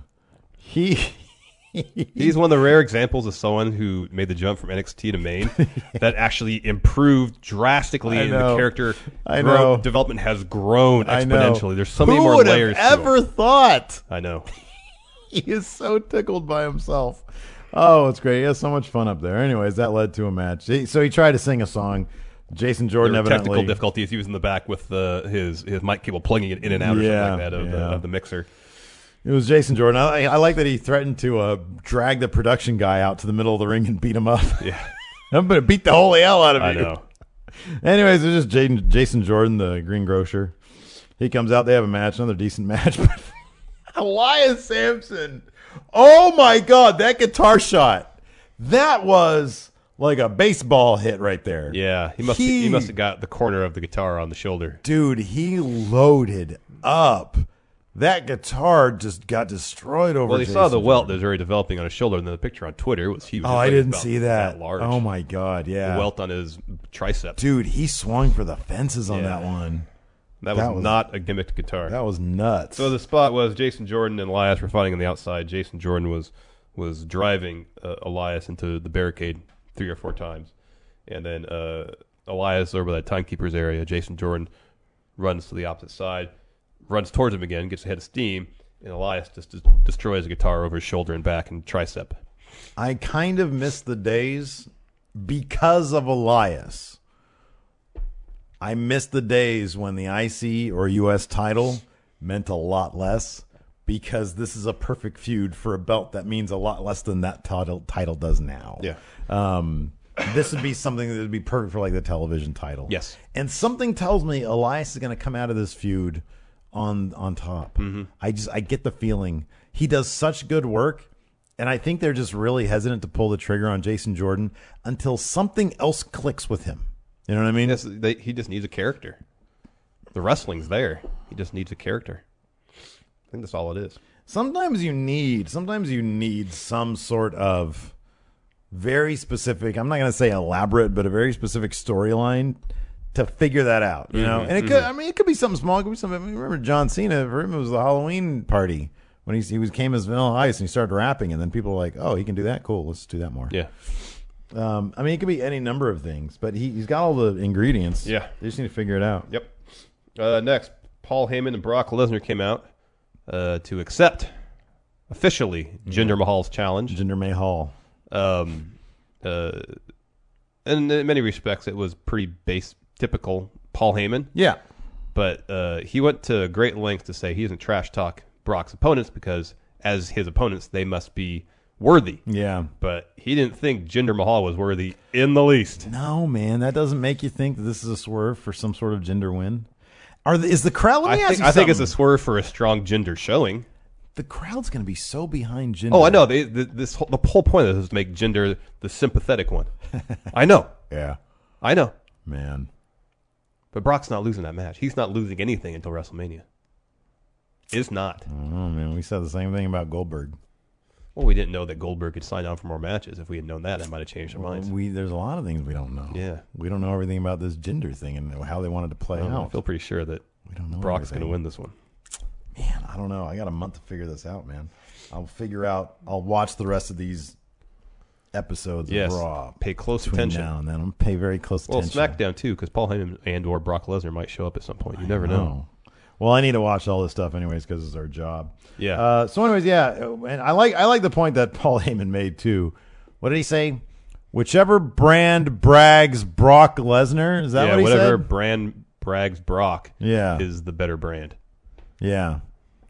Speaker 3: He's one of the rare examples of someone who made the jump from NXT to main that actually improved drastically, and the character development has grown exponentially. There's so many more layers.
Speaker 1: Who would have ever thought?
Speaker 3: I know.
Speaker 1: He is so tickled by himself. Oh, it's great. He has so much fun up there. Anyways, that led to a match. So he tried to sing a song. Jason Jordan evidently
Speaker 3: technical difficulties. He was in the back with his mic cable plugging it in and out or something like that of the mixer.
Speaker 1: It was Jason Jordan. I like that he threatened to drag the production guy out to the middle of the ring and beat him up. Yeah, I'm going to beat the holy hell out of you.
Speaker 3: I know.
Speaker 1: Anyways, it's just Jason Jordan, the green grocer. He comes out. They have a match, another decent match. But Elias Sampson. Oh, my God, that guitar shot. That was like a baseball hit right there.
Speaker 3: Yeah, he must have got the corner of the guitar on the shoulder.
Speaker 1: Dude, he loaded up. That guitar just got destroyed over.
Speaker 3: Well, he saw the welt that was already developing on his shoulder, and then the picture on Twitter was huge.
Speaker 1: Oh, I didn't see that. Large. Oh my God, yeah,
Speaker 3: the welt on his tricep.
Speaker 1: Dude, he swung for the fences on that one.
Speaker 3: That was not a gimmicked guitar.
Speaker 1: That was nuts.
Speaker 3: So the spot was Jason Jordan and Elias were fighting on the outside. Jason Jordan was driving Elias into the barricade 3 or 4 times, and then Elias over by that timekeeper's area. Jason Jordan runs to the opposite side. Runs towards him again, gets a head of steam, and Elias just destroys the guitar over his shoulder and back and tricep.
Speaker 1: I kind of miss the days because of Elias. I miss the days when the IC or US title meant a lot less, because this is a perfect feud for a belt that means a lot less than that title does now.
Speaker 3: Yeah.
Speaker 1: This would be something that would be perfect for like the television title.
Speaker 3: Yes. And
Speaker 1: something tells me Elias is going to come out of this feud on top. Mm-hmm. I get the feeling he does such good work, and I think they're just really hesitant to pull the trigger on Jason Jordan until something else clicks with him. You know what I mean?
Speaker 3: He just needs a character. The wrestling's there. He just needs a character. I think that's all it is.
Speaker 1: Sometimes you need some sort of very specific, I'm not going to say elaborate, but a very specific storyline to figure that out, you know? And it could, it could be something small. It could be something. I mean, remember John Cena, for him, it was the Halloween party when he came as Vanilla Ice and he started rapping, and then people were like, oh, he can do that? Cool, let's do that more.
Speaker 3: Yeah.
Speaker 1: It could be any number of things, but he's got all the ingredients.
Speaker 3: Yeah.
Speaker 1: They just need to figure it out.
Speaker 3: Yep. Next, Paul Heyman and Brock Lesnar came out to accept officially Jinder Mahal's challenge.
Speaker 1: Jinder Mahal.
Speaker 3: And in many respects, it was pretty typical Paul Heyman.
Speaker 1: Yeah.
Speaker 3: But he went to great lengths to say he doesn't trash talk Brock's opponents because, as his opponents, they must be worthy.
Speaker 1: Yeah.
Speaker 3: But he didn't think Jinder Mahal was worthy in the least.
Speaker 1: No, man. That doesn't make you think that this is a swerve for some sort of Jinder win? Is the crowd... Let me ask you something.
Speaker 3: I think it's a swerve for a strong Jinder showing.
Speaker 1: The crowd's going to be so behind Jinder.
Speaker 3: Oh, I know. The whole point of this is to make Jinder the sympathetic one. I know.
Speaker 1: Yeah.
Speaker 3: I know.
Speaker 1: Man.
Speaker 3: But Brock's not losing that match. He's not losing anything until WrestleMania. Is not.
Speaker 1: Oh, man. We said the same thing about Goldberg.
Speaker 3: Well, we didn't know that Goldberg could sign on for more matches. If we had known that, I might have changed our minds.
Speaker 1: There's a lot of things we don't know.
Speaker 3: Yeah.
Speaker 1: We don't know everything about this Jinder thing and how they wanted to play out.
Speaker 3: I feel pretty sure that
Speaker 1: we don't know
Speaker 3: Brock's going to win this one.
Speaker 1: Man, I don't know. I got a month to figure this out, man. I'll watch the rest of these episodes of Raw.
Speaker 3: Pay close attention.
Speaker 1: Now and then. I'm going to pay very close attention.
Speaker 3: Well, SmackDown, too, because Paul Heyman and or Brock Lesnar might show up at some point. You never know.
Speaker 1: Well, I need to watch all this stuff anyways because it's our job.
Speaker 3: Yeah.
Speaker 1: So anyways, and I like the point that Paul Heyman made, too. What did he say? Whichever brand brags Brock Lesnar? Is that what he said?
Speaker 3: Whatever brand brags Brock is the better brand.
Speaker 1: Yeah.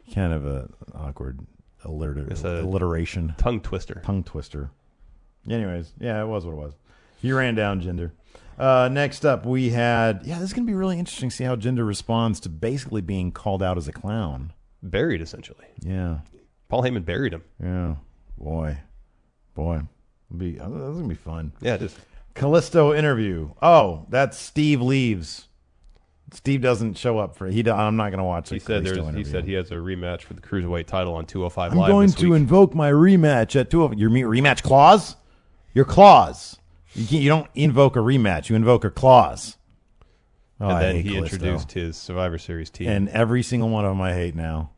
Speaker 1: Kind of a awkward alliteration.
Speaker 3: Tongue twister.
Speaker 1: Tongue twister. Anyways, yeah, it was what it was. He ran down Jinder. Next up, we had... Yeah, this is going to be really interesting to see how Jinder responds to basically being called out as a clown.
Speaker 3: Buried, essentially.
Speaker 1: Yeah.
Speaker 3: Paul Heyman buried him.
Speaker 1: Yeah. Boy. That's going to be fun.
Speaker 3: Yeah, it is.
Speaker 1: Callisto interview. Oh, that's Steve leaves. Steve doesn't show up for it. I'm not going to watch it.
Speaker 3: He said he has a rematch for the Cruiserweight title on 205
Speaker 1: I'm
Speaker 3: Live
Speaker 1: going
Speaker 3: this
Speaker 1: to
Speaker 3: week.
Speaker 1: invoke my rematch at 205. Your rematch clause? Your clause. You don't invoke a rematch. You invoke a clause. Oh,
Speaker 3: And then
Speaker 1: I hate
Speaker 3: he
Speaker 1: Callisto.
Speaker 3: introduced his Survivor Series team.
Speaker 1: And every single one of them I hate now.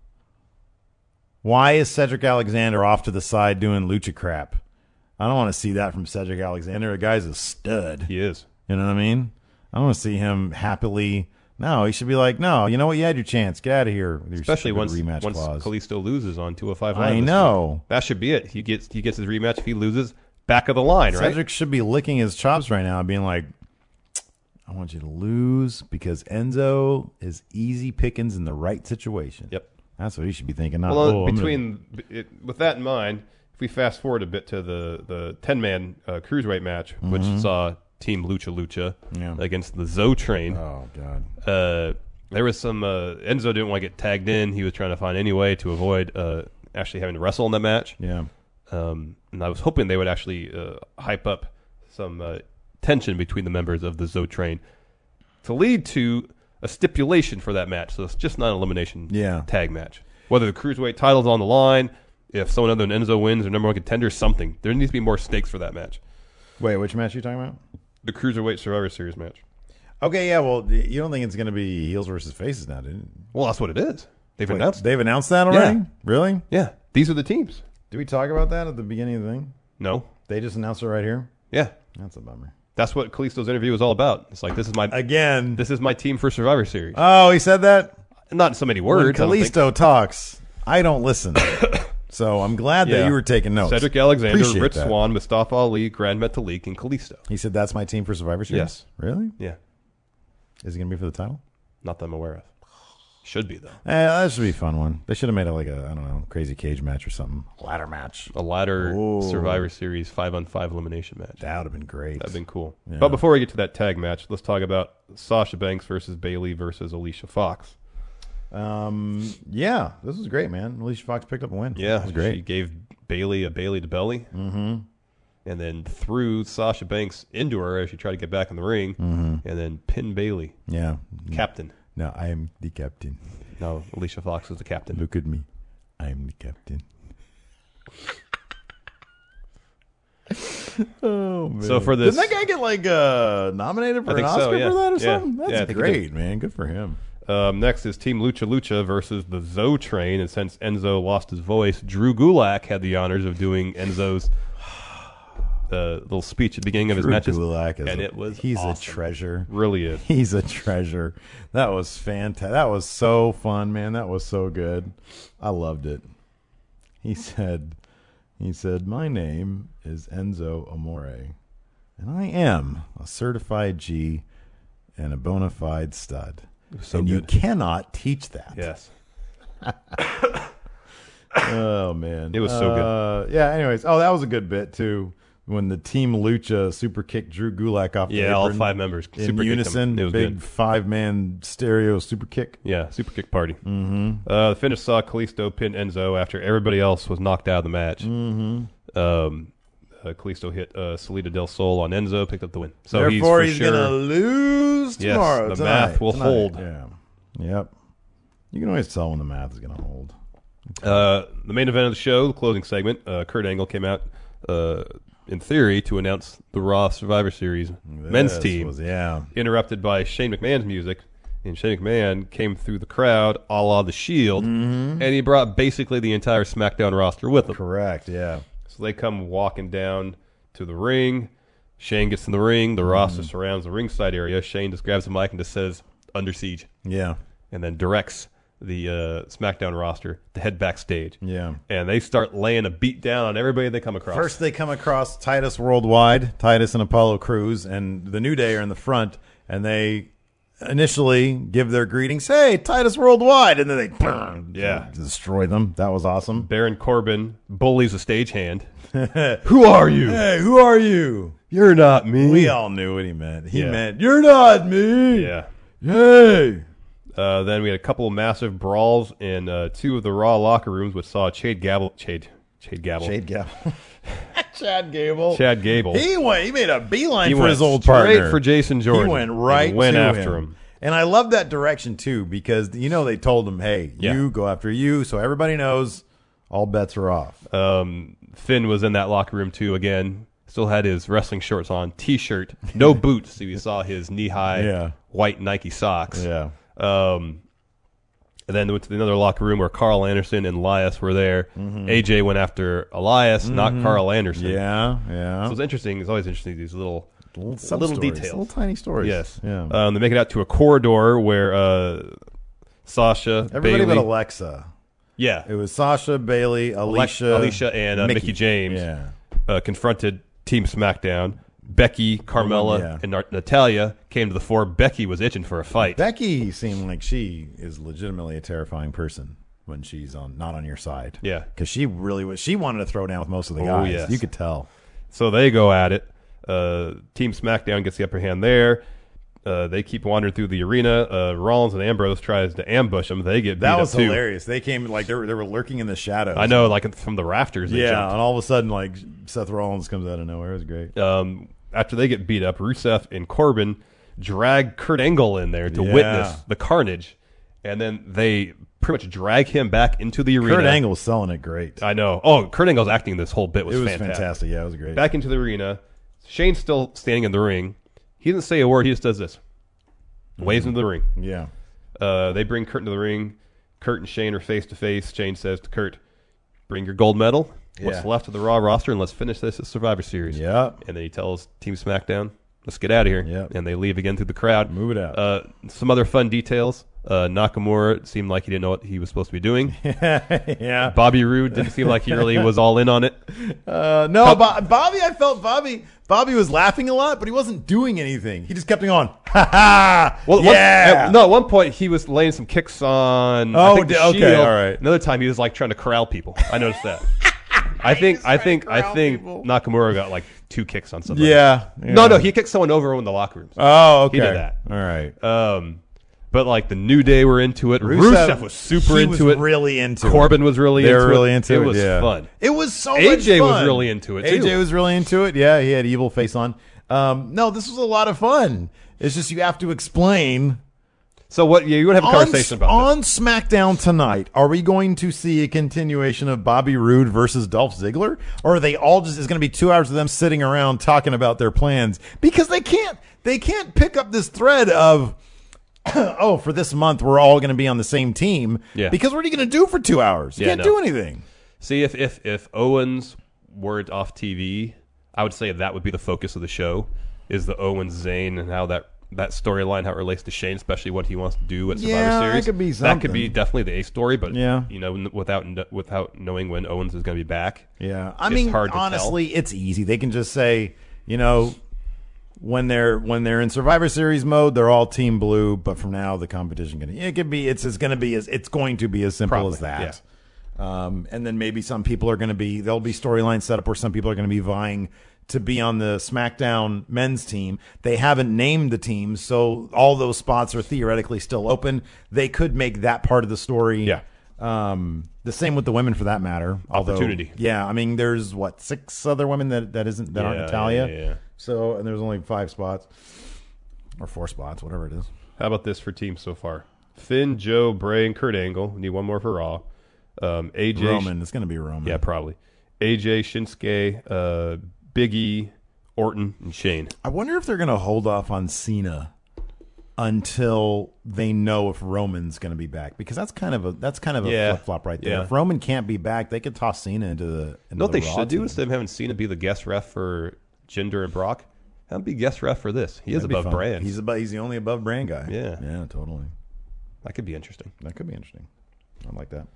Speaker 1: Why is Cedric Alexander off to the side doing lucha crap? I don't want to see that from Cedric Alexander. The guy's a stud.
Speaker 3: He is.
Speaker 1: You know what I mean? I don't want to see him happily... No, he should be like, no, you know what? You had your chance. Get out of here with your
Speaker 3: Especially
Speaker 1: stupid
Speaker 3: once
Speaker 1: rematch clause.
Speaker 3: Kalisto loses on 205 Live.
Speaker 1: I
Speaker 3: this
Speaker 1: know.
Speaker 3: week. That should be it. He gets his rematch. If he loses, back of the line, right?
Speaker 1: Cedric should be licking his chops right now, being like, I want you to lose because Enzo is easy pickings in the right situation.
Speaker 3: Yep.
Speaker 1: That's what he should be thinking. Not,
Speaker 3: Well,
Speaker 1: I'm
Speaker 3: with that in mind, if we fast forward a bit to the 10-man cruiserweight match, which saw Team Lucha
Speaker 1: Yeah.
Speaker 3: against the Zo Train.
Speaker 1: Oh, God.
Speaker 3: There was some Enzo didn't want to get tagged in. He was trying to find any way to avoid actually having to wrestle in that match.
Speaker 1: Yeah.
Speaker 3: And I was hoping they would actually hype up some tension between the members of the Zo Train to lead to a stipulation for that match. So it's just not an elimination tag match. Whether the Cruiserweight title's on the line, if someone other than Enzo wins or number one contender, something. There needs to be more stakes for that match.
Speaker 1: Wait, which match are you talking about?
Speaker 3: The Cruiserweight Survivor Series match.
Speaker 1: Okay, yeah, well, you don't think it's going to be heels versus faces now, do you?
Speaker 3: Well, that's what it is. They've announced.
Speaker 1: They've announced that already?
Speaker 3: Yeah.
Speaker 1: Really?
Speaker 3: Yeah. These are the teams.
Speaker 1: Did we talk about that at the beginning of the thing?
Speaker 3: No.
Speaker 1: They just announced it right here?
Speaker 3: Yeah.
Speaker 1: That's a bummer.
Speaker 3: That's what Kalisto's interview was all about. It's like, this is my team for Survivor Series.
Speaker 1: Oh, he said that?
Speaker 3: Not in so many
Speaker 1: When
Speaker 3: words.
Speaker 1: Kalisto talks, I don't listen. So I'm glad that you were taking notes.
Speaker 3: Cedric Alexander,
Speaker 1: Appreciate
Speaker 3: Rich
Speaker 1: that.
Speaker 3: Swann, Mustafa Ali, Grand Metalik, and Kalisto.
Speaker 1: He said that's my team for Survivor Series?
Speaker 3: Yes.
Speaker 1: Really?
Speaker 3: Yeah.
Speaker 1: Is it going to be for the title?
Speaker 3: Not that I'm aware of. Should be, though.
Speaker 1: That should be a fun one. They should have made it like a, I don't know, crazy cage match or something. Ladder match.
Speaker 3: A ladder
Speaker 1: Ooh.
Speaker 3: Survivor Series 5-on-5 elimination match.
Speaker 1: That would have been great.
Speaker 3: That'd been cool.
Speaker 1: Yeah.
Speaker 3: But before we get to that tag match, let's talk about Sasha Banks versus Bayley versus Alicia Fox.
Speaker 1: Yeah, this was great, man. Alicia Fox picked up a win.
Speaker 3: Yeah,
Speaker 1: it was great.
Speaker 3: She gave Bayley a Bayley to belly. Mm-hmm. And then threw Sasha Banks into her as she tried to get back in the ring. Mm-hmm. And then pinned Bayley.
Speaker 1: Yeah.
Speaker 3: Captain.
Speaker 1: No, I am the captain.
Speaker 3: No, Alicia Fox is the captain.
Speaker 1: Look at me. I am the captain. Oh, man.
Speaker 3: So for this...
Speaker 1: Didn't that guy get, like, nominated for
Speaker 3: I
Speaker 1: an
Speaker 3: think
Speaker 1: Oscar
Speaker 3: so, yeah.
Speaker 1: for that or
Speaker 3: Yeah.
Speaker 1: something?
Speaker 3: Yeah, I
Speaker 1: That's
Speaker 3: think he
Speaker 1: great,
Speaker 3: did.
Speaker 1: man. Good for him.
Speaker 3: Next is Team Lucha versus the Zo Train. And since Enzo lost his voice, Drew Gulak had the honors of doing Enzo's little speech at the beginning of his matches.
Speaker 1: He's
Speaker 3: awesome.
Speaker 1: a treasure.
Speaker 3: Really is.
Speaker 1: He's a treasure. That was fantastic. That was so fun, man. That was so good. I loved it. He said, my name is Enzo Amore, and I am a certified G and a bona fide stud.
Speaker 3: So
Speaker 1: and
Speaker 3: good.
Speaker 1: you cannot teach that.
Speaker 3: Yes.
Speaker 1: Oh, man.
Speaker 3: It was so good.
Speaker 1: Yeah, anyways. Oh, that was a good bit, too. When the Team Lucha super kicked Drew Gulak off the apron.
Speaker 3: All 5 members
Speaker 1: in
Speaker 3: super
Speaker 1: unison.
Speaker 3: It was
Speaker 1: big
Speaker 3: good.
Speaker 1: 5-man stereo super kick.
Speaker 3: Yeah, super kick party. Mm-hmm. The finish saw Kalisto pin Enzo after everybody else was knocked out of the match. Mm-hmm. Kalisto hit Salida del Sol on Enzo, picked up the win. So
Speaker 1: Therefore,
Speaker 3: he's
Speaker 1: going to lose tomorrow.
Speaker 3: Yes, the math will hold.
Speaker 1: Yeah. Yep. You can always tell when the math is going to hold.
Speaker 3: The main event of the show, the closing segment, Kurt Angle came out, in theory, to announce the Raw Survivor Series men's team. Interrupted by Shane McMahon's music. And Shane McMahon came through the crowd a la The Shield, and he brought basically the entire SmackDown roster with him.
Speaker 1: Correct, yeah.
Speaker 3: So they come walking down to the ring. Shane gets in the ring. The roster surrounds the ringside area. Shane just grabs the mic and just says, "Under siege."
Speaker 1: Yeah.
Speaker 3: And then directs the SmackDown roster to head backstage.
Speaker 1: Yeah.
Speaker 3: And they start laying a beat down on everybody they come across.
Speaker 1: First, they come across Titus Worldwide, Titus and Apollo Crews, and the New Day are in the front, and they initially give their greetings. Hey, Titus Worldwide, and then they destroy them. That was awesome.
Speaker 3: Baron Corbin bullies a stagehand. Who are you?
Speaker 1: Hey, who are you?
Speaker 3: You're not me.
Speaker 1: We all knew what he meant. He meant, you're not me.
Speaker 3: Yeah.
Speaker 1: Hey.
Speaker 3: Then we had a couple of massive brawls in two of the Raw locker rooms, which saw Chad Gable. Chad Gable.
Speaker 1: Chad Gable.
Speaker 3: Chad Gable.
Speaker 1: He made a beeline for
Speaker 3: went
Speaker 1: his old
Speaker 3: straight
Speaker 1: partner.
Speaker 3: for Jason Jordan.
Speaker 1: He went right
Speaker 3: and went
Speaker 1: to
Speaker 3: after him.
Speaker 1: And I love that direction, too, because, they told him, hey, you go after you, so everybody knows all bets are off.
Speaker 3: Finn was in that locker room, too, again. Still had his wrestling shorts on, T-shirt, no boots. So you saw his knee-high white Nike socks.
Speaker 1: Yeah.
Speaker 3: And then went to another locker room where Carl Anderson and Elias were there. AJ went after Elias, not Carl Anderson.
Speaker 1: Yeah.
Speaker 3: So it's interesting. It's always interesting, these little details.
Speaker 1: Little tiny stories.
Speaker 3: Yes.
Speaker 1: Yeah.
Speaker 3: They make it out to a corridor where Sasha,
Speaker 1: everybody
Speaker 3: Bailey,
Speaker 1: but Alexa.
Speaker 3: Yeah.
Speaker 1: It was Sasha, Bailey, Alicia,
Speaker 3: and Mickey James confronted Team SmackDown. Becky, Carmella, and Natalia came to the fore. Becky was itching for a fight.
Speaker 1: Becky seemed like she is legitimately a terrifying person when she's not on your side.
Speaker 3: Yeah.
Speaker 1: Because she really was. She wanted to throw down with most of the guys.
Speaker 3: Yes.
Speaker 1: You could tell.
Speaker 3: So they go at it. Team SmackDown gets the upper hand there. They keep wandering through the arena. Rollins and Ambrose tries to ambush them. They get beat up, too.
Speaker 1: That was hilarious. They came like they were lurking in the shadows.
Speaker 3: I know, like from the rafters.
Speaker 1: And all of a sudden, like Seth Rollins comes out of nowhere. It was great.
Speaker 3: After they get beat up, Rusev and Corbin drag Kurt Angle in there to witness the carnage, and then they pretty much drag him back into the arena.
Speaker 1: Kurt Angle was selling it great.
Speaker 3: I know. Oh, Kurt Angle's acting this whole bit was
Speaker 1: fantastic. Yeah, it was great.
Speaker 3: Back into the arena. Shane's still standing in the ring. He doesn't say a word. He just does this. Waves into the ring.
Speaker 1: Yeah.
Speaker 3: They bring Kurt into the ring. Kurt and Shane are face to face. Shane says to Kurt, "Bring your gold medal. What's left of the Raw roster, and let's finish this at Survivor Series."
Speaker 1: Yeah.
Speaker 3: And then he tells Team SmackDown, "Let's get out of here."
Speaker 1: Yeah.
Speaker 3: And they leave again through the crowd.
Speaker 1: Move it out.
Speaker 3: Some other fun details. Nakamura seemed like he didn't know what he was supposed to be doing.
Speaker 1: Yeah.
Speaker 3: Bobby Roode didn't seem like he really was all in on it.
Speaker 1: No, Bobby, I felt Bobby was laughing a lot, but he wasn't doing anything. He just kept going on. Ha ha.
Speaker 3: Well, at one point he was laying some kicks on.
Speaker 1: Okay, all right.
Speaker 3: Another time he was like trying to corral people. I noticed that. I think Nakamura got like 2 kicks on somebody.
Speaker 1: Yeah.
Speaker 3: No, he kicked someone over in the locker rooms.
Speaker 1: Oh, okay.
Speaker 3: He did that.
Speaker 1: All right.
Speaker 3: But like the New Day were into it. Rusev was super into it.
Speaker 1: Really into it.
Speaker 3: Corbin was really into it.
Speaker 1: They were really into it.
Speaker 3: It was fun.
Speaker 1: It was so much
Speaker 3: AJ
Speaker 1: fun.
Speaker 3: was really into it, too.
Speaker 1: AJ was really into it. Yeah, he had evil face on. No, this was a lot of fun. It's just you have to explain.
Speaker 3: So what? You want to have a conversation about
Speaker 1: this. On SmackDown tonight, are we going to see a continuation of Bobby Roode versus Dolph Ziggler? Or are they all just, it's going to be 2 hours of them sitting around talking about their plans? Because they can't pick up this thread of, oh, for this month, we're all going to be on the same team.
Speaker 3: Yeah.
Speaker 1: Because what are you going to do for 2 hours? You can't do anything.
Speaker 3: See, if Owens weren't off TV, I would say that would be the focus of the show, is the Owens Zayn and how that storyline, how it relates to Shane, especially what he wants to do at Survivor Series.
Speaker 1: That could be something.
Speaker 3: That could be definitely the A story, but
Speaker 1: yeah.
Speaker 3: Without knowing when Owens is going to be back.
Speaker 1: Yeah. I mean,
Speaker 3: hard to
Speaker 1: honestly, it's easy. They can just say, when they're in Survivor Series mode, they're all Team Blue, but from now the competition it's going to be as simple as that. Yeah. And then maybe some people are going to be, there'll be storylines set up where some people are going to be vying to be on the SmackDown men's team. They haven't named the teams, so all those spots are theoretically still open. They could make that part of the story.
Speaker 3: Yeah.
Speaker 1: The same with the women, for that matter.
Speaker 3: Opportunity.
Speaker 1: Yeah, I mean, there's 6 other women that aren't Natalia.
Speaker 3: Yeah.
Speaker 1: So, and there's only 5 spots or 4 spots, whatever it is.
Speaker 3: How about this for teams so far? Finn, Joe, Bray, and Kurt Angle. Need one more for Raw. AJ,
Speaker 1: Roman. It's going to be Roman.
Speaker 3: Yeah, probably. AJ, Shinsuke, Big E, Orton, and Shane.
Speaker 1: I wonder if they're going to hold off on Cena until they know if Roman's going to be back, because that's kind of a flip flop right there.
Speaker 3: Yeah.
Speaker 1: If Roman can't be back, they could toss Cena into the.
Speaker 3: What they should do, instead of having Cena be the guest ref for Jinder and Brock, have him be guest ref for this. He is above brand.
Speaker 1: He's the only above brand guy.
Speaker 3: Yeah,
Speaker 1: totally.
Speaker 3: That could be interesting.
Speaker 1: I like that.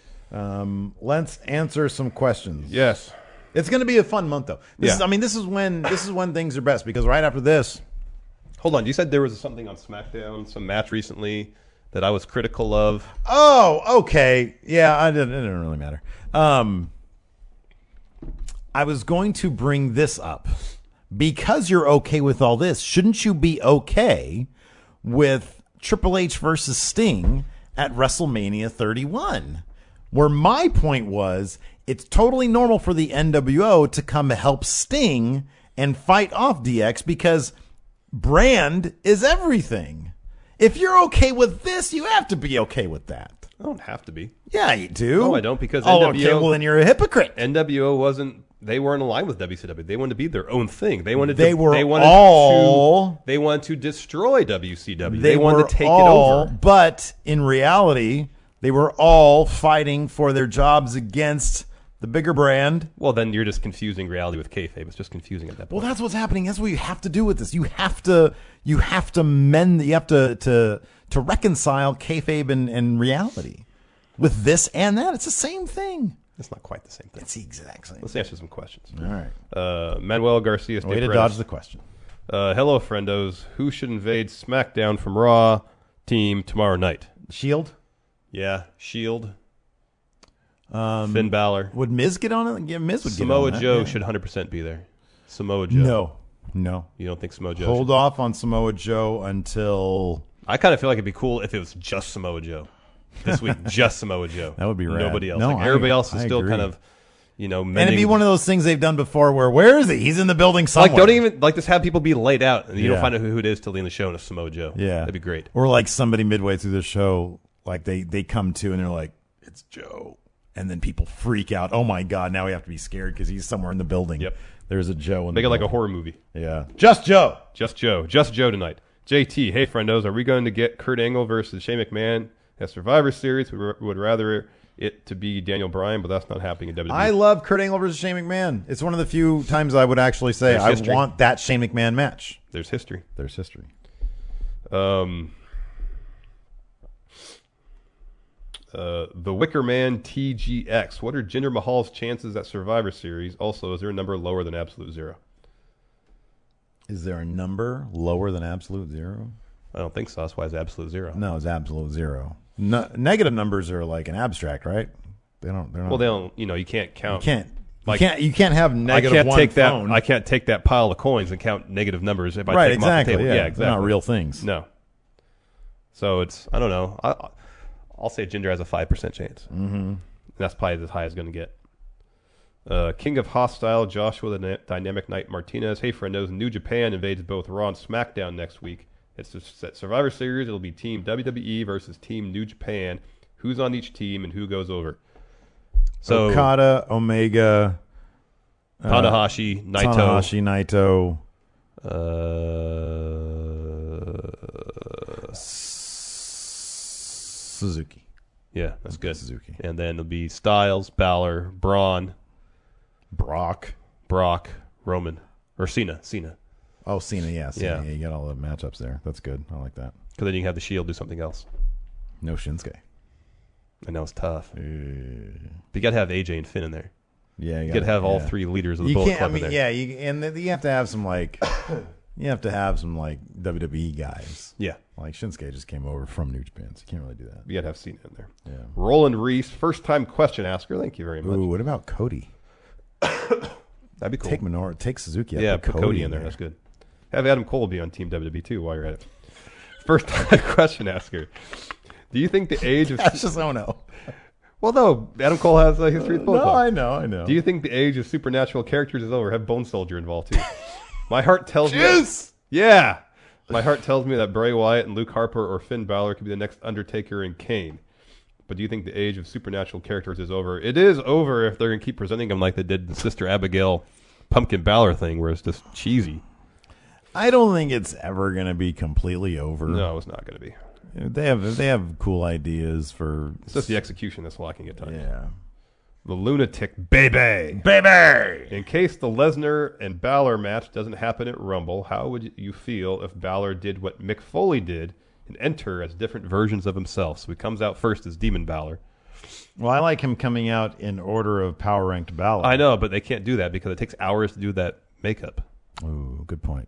Speaker 1: Let's answer some questions.
Speaker 3: Yes.
Speaker 1: It's going to be a fun month, though. This is when things are best, because right after this,
Speaker 3: Hold on. You said there was something on SmackDown, some match recently that I was critical of.
Speaker 1: Oh, okay. Yeah, it didn't really matter. I was going to bring this up. Because you're okay with all this, shouldn't you be okay with Triple H versus Sting at WrestleMania 31? Where my point was, it's totally normal for the NWO to come help Sting and fight off DX because brand is everything. If you're okay with this, you have to be okay with that.
Speaker 3: I don't have to be.
Speaker 1: Yeah, you do.
Speaker 3: No, I don't, because
Speaker 1: NWO...
Speaker 3: NWO...
Speaker 1: okay, well, then you're a hypocrite.
Speaker 3: NWO wasn't... They weren't aligned with WCW. They wanted to be their own thing. They wanted
Speaker 1: They
Speaker 3: to...
Speaker 1: were
Speaker 3: they wanted
Speaker 1: all...
Speaker 3: They wanted to destroy WCW.
Speaker 1: They
Speaker 3: wanted to take
Speaker 1: all,
Speaker 3: it over.
Speaker 1: But in reality, they were all fighting for their jobs against the bigger brand.
Speaker 3: Well, then you're just confusing reality with kayfabe. It's just confusing at that point.
Speaker 1: Well, that's what's happening. That's what you have to do with this. You have to mend. You have to reconcile kayfabe and reality with this and that. It's the same thing.
Speaker 3: It's not quite the same thing.
Speaker 1: It's the exact same.
Speaker 3: Let's answer some questions.
Speaker 1: All right.
Speaker 3: Manuel Garcia.
Speaker 1: Way to dodge the question.
Speaker 3: Hello, friendos. Who should invade SmackDown from Raw team tomorrow night?
Speaker 1: Shield?
Speaker 3: Yeah, Shield. Finn Balor.
Speaker 1: Would Miz get on it? Yeah, Miz would
Speaker 3: Samoa
Speaker 1: get on
Speaker 3: Joe
Speaker 1: that.
Speaker 3: should 100% be there. Samoa Joe.
Speaker 1: No.
Speaker 3: You don't think Samoa Joe
Speaker 1: Hold
Speaker 3: should?
Speaker 1: off on Samoa Joe until...
Speaker 3: I kind of feel like it'd be cool if it was just Samoa Joe. This week, just Samoa Joe.
Speaker 1: That would be rad.
Speaker 3: Nobody else.
Speaker 1: No,
Speaker 3: Like, everybody else is
Speaker 1: I
Speaker 3: still
Speaker 1: agree.
Speaker 3: kind of,
Speaker 1: And it'd be one of those things they've done before where is he? He's in the building somewhere.
Speaker 3: Like, don't even, like, just have people be laid out, and you don't
Speaker 1: Yeah.
Speaker 3: find out who it is till the end of the show, and it's Samoa Joe.
Speaker 1: Yeah.
Speaker 3: That'd be great.
Speaker 1: Or like somebody midway through the show, like they come to and they're like, it's Joe. And then people freak out. Oh my God, now we have to be scared because he's somewhere in the building.
Speaker 3: Yep.
Speaker 1: There's a Joe in
Speaker 3: Make
Speaker 1: the
Speaker 3: it like a
Speaker 1: building.
Speaker 3: horror movie.
Speaker 1: Yeah. Just Joe.
Speaker 3: Just Joe. Just Joe tonight. JT, hey, friendos, are we going to get Kurt Angle versus Shane McMahon at Survivor Series? We would rather it to be Daniel Bryan, but that's not happening in WWE.
Speaker 1: I love Kurt Angle versus Shane McMahon. It's one of the few times I would actually say
Speaker 3: There's
Speaker 1: I
Speaker 3: history.
Speaker 1: want that Shane McMahon match.
Speaker 3: There's history.
Speaker 1: There's history.
Speaker 3: The Wicker Man TGX. What are Jinder Mahal's chances at Survivor Series? Also, is there a number lower than Absolute Zero?
Speaker 1: Is there a number lower than absolute zero?
Speaker 3: I don't think so. That's why it's Absolute Zero.
Speaker 1: No, it's absolute zero. No, negative numbers are like an abstract, right? They're not.
Speaker 3: Well, they don't. You know, you can't count.
Speaker 1: You can't have negative
Speaker 3: I can't
Speaker 1: one
Speaker 3: take
Speaker 1: phone.
Speaker 3: that. I can't take that pile of coins and count negative numbers if I
Speaker 1: Right,
Speaker 3: take them off the
Speaker 1: exactly.
Speaker 3: table.
Speaker 1: Yeah,
Speaker 3: Yeah, exactly.
Speaker 1: They're not real things.
Speaker 3: No. So it's, I don't know. I'll say Jinder has a 5% chance. Mm-hmm. That's probably as high as going to get. King of Hostile, Joshua the Dynamic Knight Martinez. Hey, friendos, New Japan invades both Raw and SmackDown next week. It's at Survivor Series. It'll be Team WWE versus Team New Japan. Who's on each team and who goes over? So
Speaker 1: Okada, Omega,
Speaker 3: Tanahashi, Naito.
Speaker 1: Suzuki.
Speaker 3: Yeah, that's good.
Speaker 1: Suzuki.
Speaker 3: And then it'll be Styles, Balor, Braun,
Speaker 1: Brock.
Speaker 3: Roman, or Cena.
Speaker 1: Oh, Cena, yeah.
Speaker 3: Yeah.
Speaker 1: You got all the matchups there. That's good. I like that.
Speaker 3: Because then you can have the Shield do something else.
Speaker 1: No Shinsuke.
Speaker 3: I know it's tough. But you got to have AJ and Finn in there.
Speaker 1: Yeah,
Speaker 3: You got to have all three leaders of the
Speaker 1: You
Speaker 3: Bullet
Speaker 1: can't. I
Speaker 3: Club
Speaker 1: mean,
Speaker 3: in there.
Speaker 1: yeah. You have to have some like. You have to have some like WWE guys.
Speaker 3: Yeah.
Speaker 1: Like Shinsuke just came over from New Japan, so you can't really do that.
Speaker 3: You got to have Cena in there.
Speaker 1: Yeah.
Speaker 3: Roland Reese, first-time question asker. Thank you very much.
Speaker 1: Ooh, what about Cody?
Speaker 3: That'd be cool.
Speaker 1: Take Suzuki out.
Speaker 3: Yeah,
Speaker 1: put
Speaker 3: put Cody in there. That's good. Have Adam Cole be on Team WWE too while you're at it. First-time question asker. Do you think the age of...
Speaker 1: That's just no.
Speaker 3: Well, no. Adam Cole has a history with both of them.
Speaker 1: I know.
Speaker 3: Do you think the age of supernatural characters is over? Have Bone Soldier involved too? My heart tells me. Yeah. My heart tells me that Bray Wyatt and Luke Harper or Finn Balor could be the next Undertaker and Kane. But do you think the age of supernatural characters is over? It is over if they're going to keep presenting them like they did the Sister Abigail Pumpkin Balor thing, where it's just cheesy.
Speaker 1: I don't think it's ever going to be completely over.
Speaker 3: No, it's not going to be.
Speaker 1: They have cool ideas for.
Speaker 3: It's just the execution that's lacking at times.
Speaker 1: Yeah.
Speaker 3: The Lunatic Baby. In case the Lesnar and Balor match doesn't happen at Rumble, how would you feel if Balor did what Mick Foley did and enter as different versions of himself? So he comes out first as Demon Balor.
Speaker 1: Well, I like him coming out in order of power ranked Balor.
Speaker 3: I know, but they can't do that because it takes hours to do that makeup.
Speaker 1: Ooh, good point.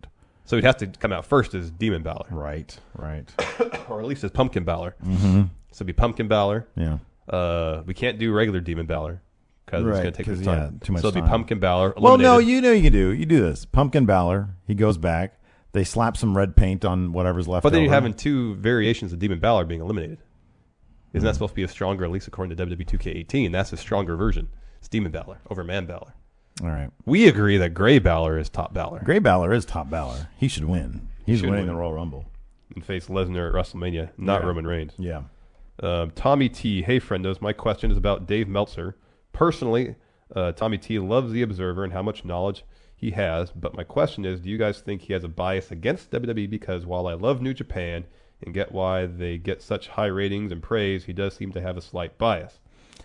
Speaker 3: So he'd have to come out first as Demon Balor.
Speaker 1: Right.
Speaker 3: Or at least as Pumpkin Balor. Mm-hmm. So it'd be Pumpkin Balor.
Speaker 1: Yeah.
Speaker 3: We can't do regular Demon Balor because it's going to take too much time.
Speaker 1: Too much
Speaker 3: so it'd be
Speaker 1: time.
Speaker 3: Pumpkin Balor.
Speaker 1: Well, no,
Speaker 3: eliminated.
Speaker 1: you do this. Pumpkin Balor, he goes back. They slap some red paint on whatever's left
Speaker 3: But then
Speaker 1: over.
Speaker 3: you're having two variations of Demon Balor being eliminated. Isn't that supposed to be a stronger, at least according to WWE 2K18? That's a stronger version. It's Demon Balor over Man Balor.
Speaker 1: All right.
Speaker 3: We agree that Gray Balor is top Balor.
Speaker 1: Gray Balor is top Balor. He should win. He's winning the Royal Rumble.
Speaker 3: And face Lesnar at WrestleMania, not Roman Reigns.
Speaker 1: Yeah.
Speaker 3: Tommy T. Hey, friendos. My question is about Dave Meltzer. Personally, Tommy T. loves The Observer and how much knowledge he has. But my question is, do you guys think he has a bias against WWE? Because while I love New Japan and get why they get such high ratings and praise, he does seem to have a slight bias.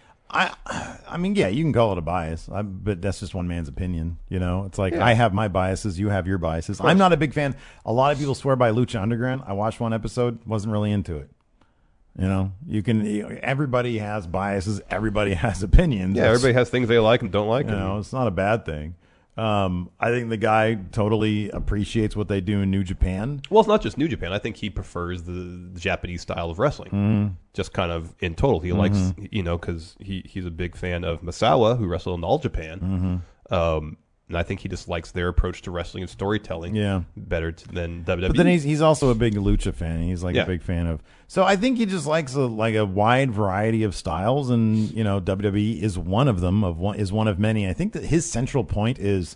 Speaker 1: I mean, yeah, you can call it a bias, but that's just one man's opinion. You know, it's like I have my biases, you have your biases. I'm not a big fan. A lot of people swear by Lucha Underground. I watched one episode, wasn't really into it. You know, everybody has biases, everybody has opinions.
Speaker 3: Yeah, everybody has things they like and don't like.
Speaker 1: You know, it's not a bad thing. I think the guy totally appreciates what they do in New Japan.
Speaker 3: Well, it's not just New Japan. I think he prefers the Japanese style of wrestling. Just kind of in total. He likes, because he's a big fan of Misawa, who wrestled in All Japan. And I think he just likes their approach to wrestling and storytelling better than WWE.
Speaker 1: But then he's also a big Lucha fan. He's like a big fan of. So I think he just likes a wide variety of styles, and WWE is one of them. Is one of many. I think that his central point is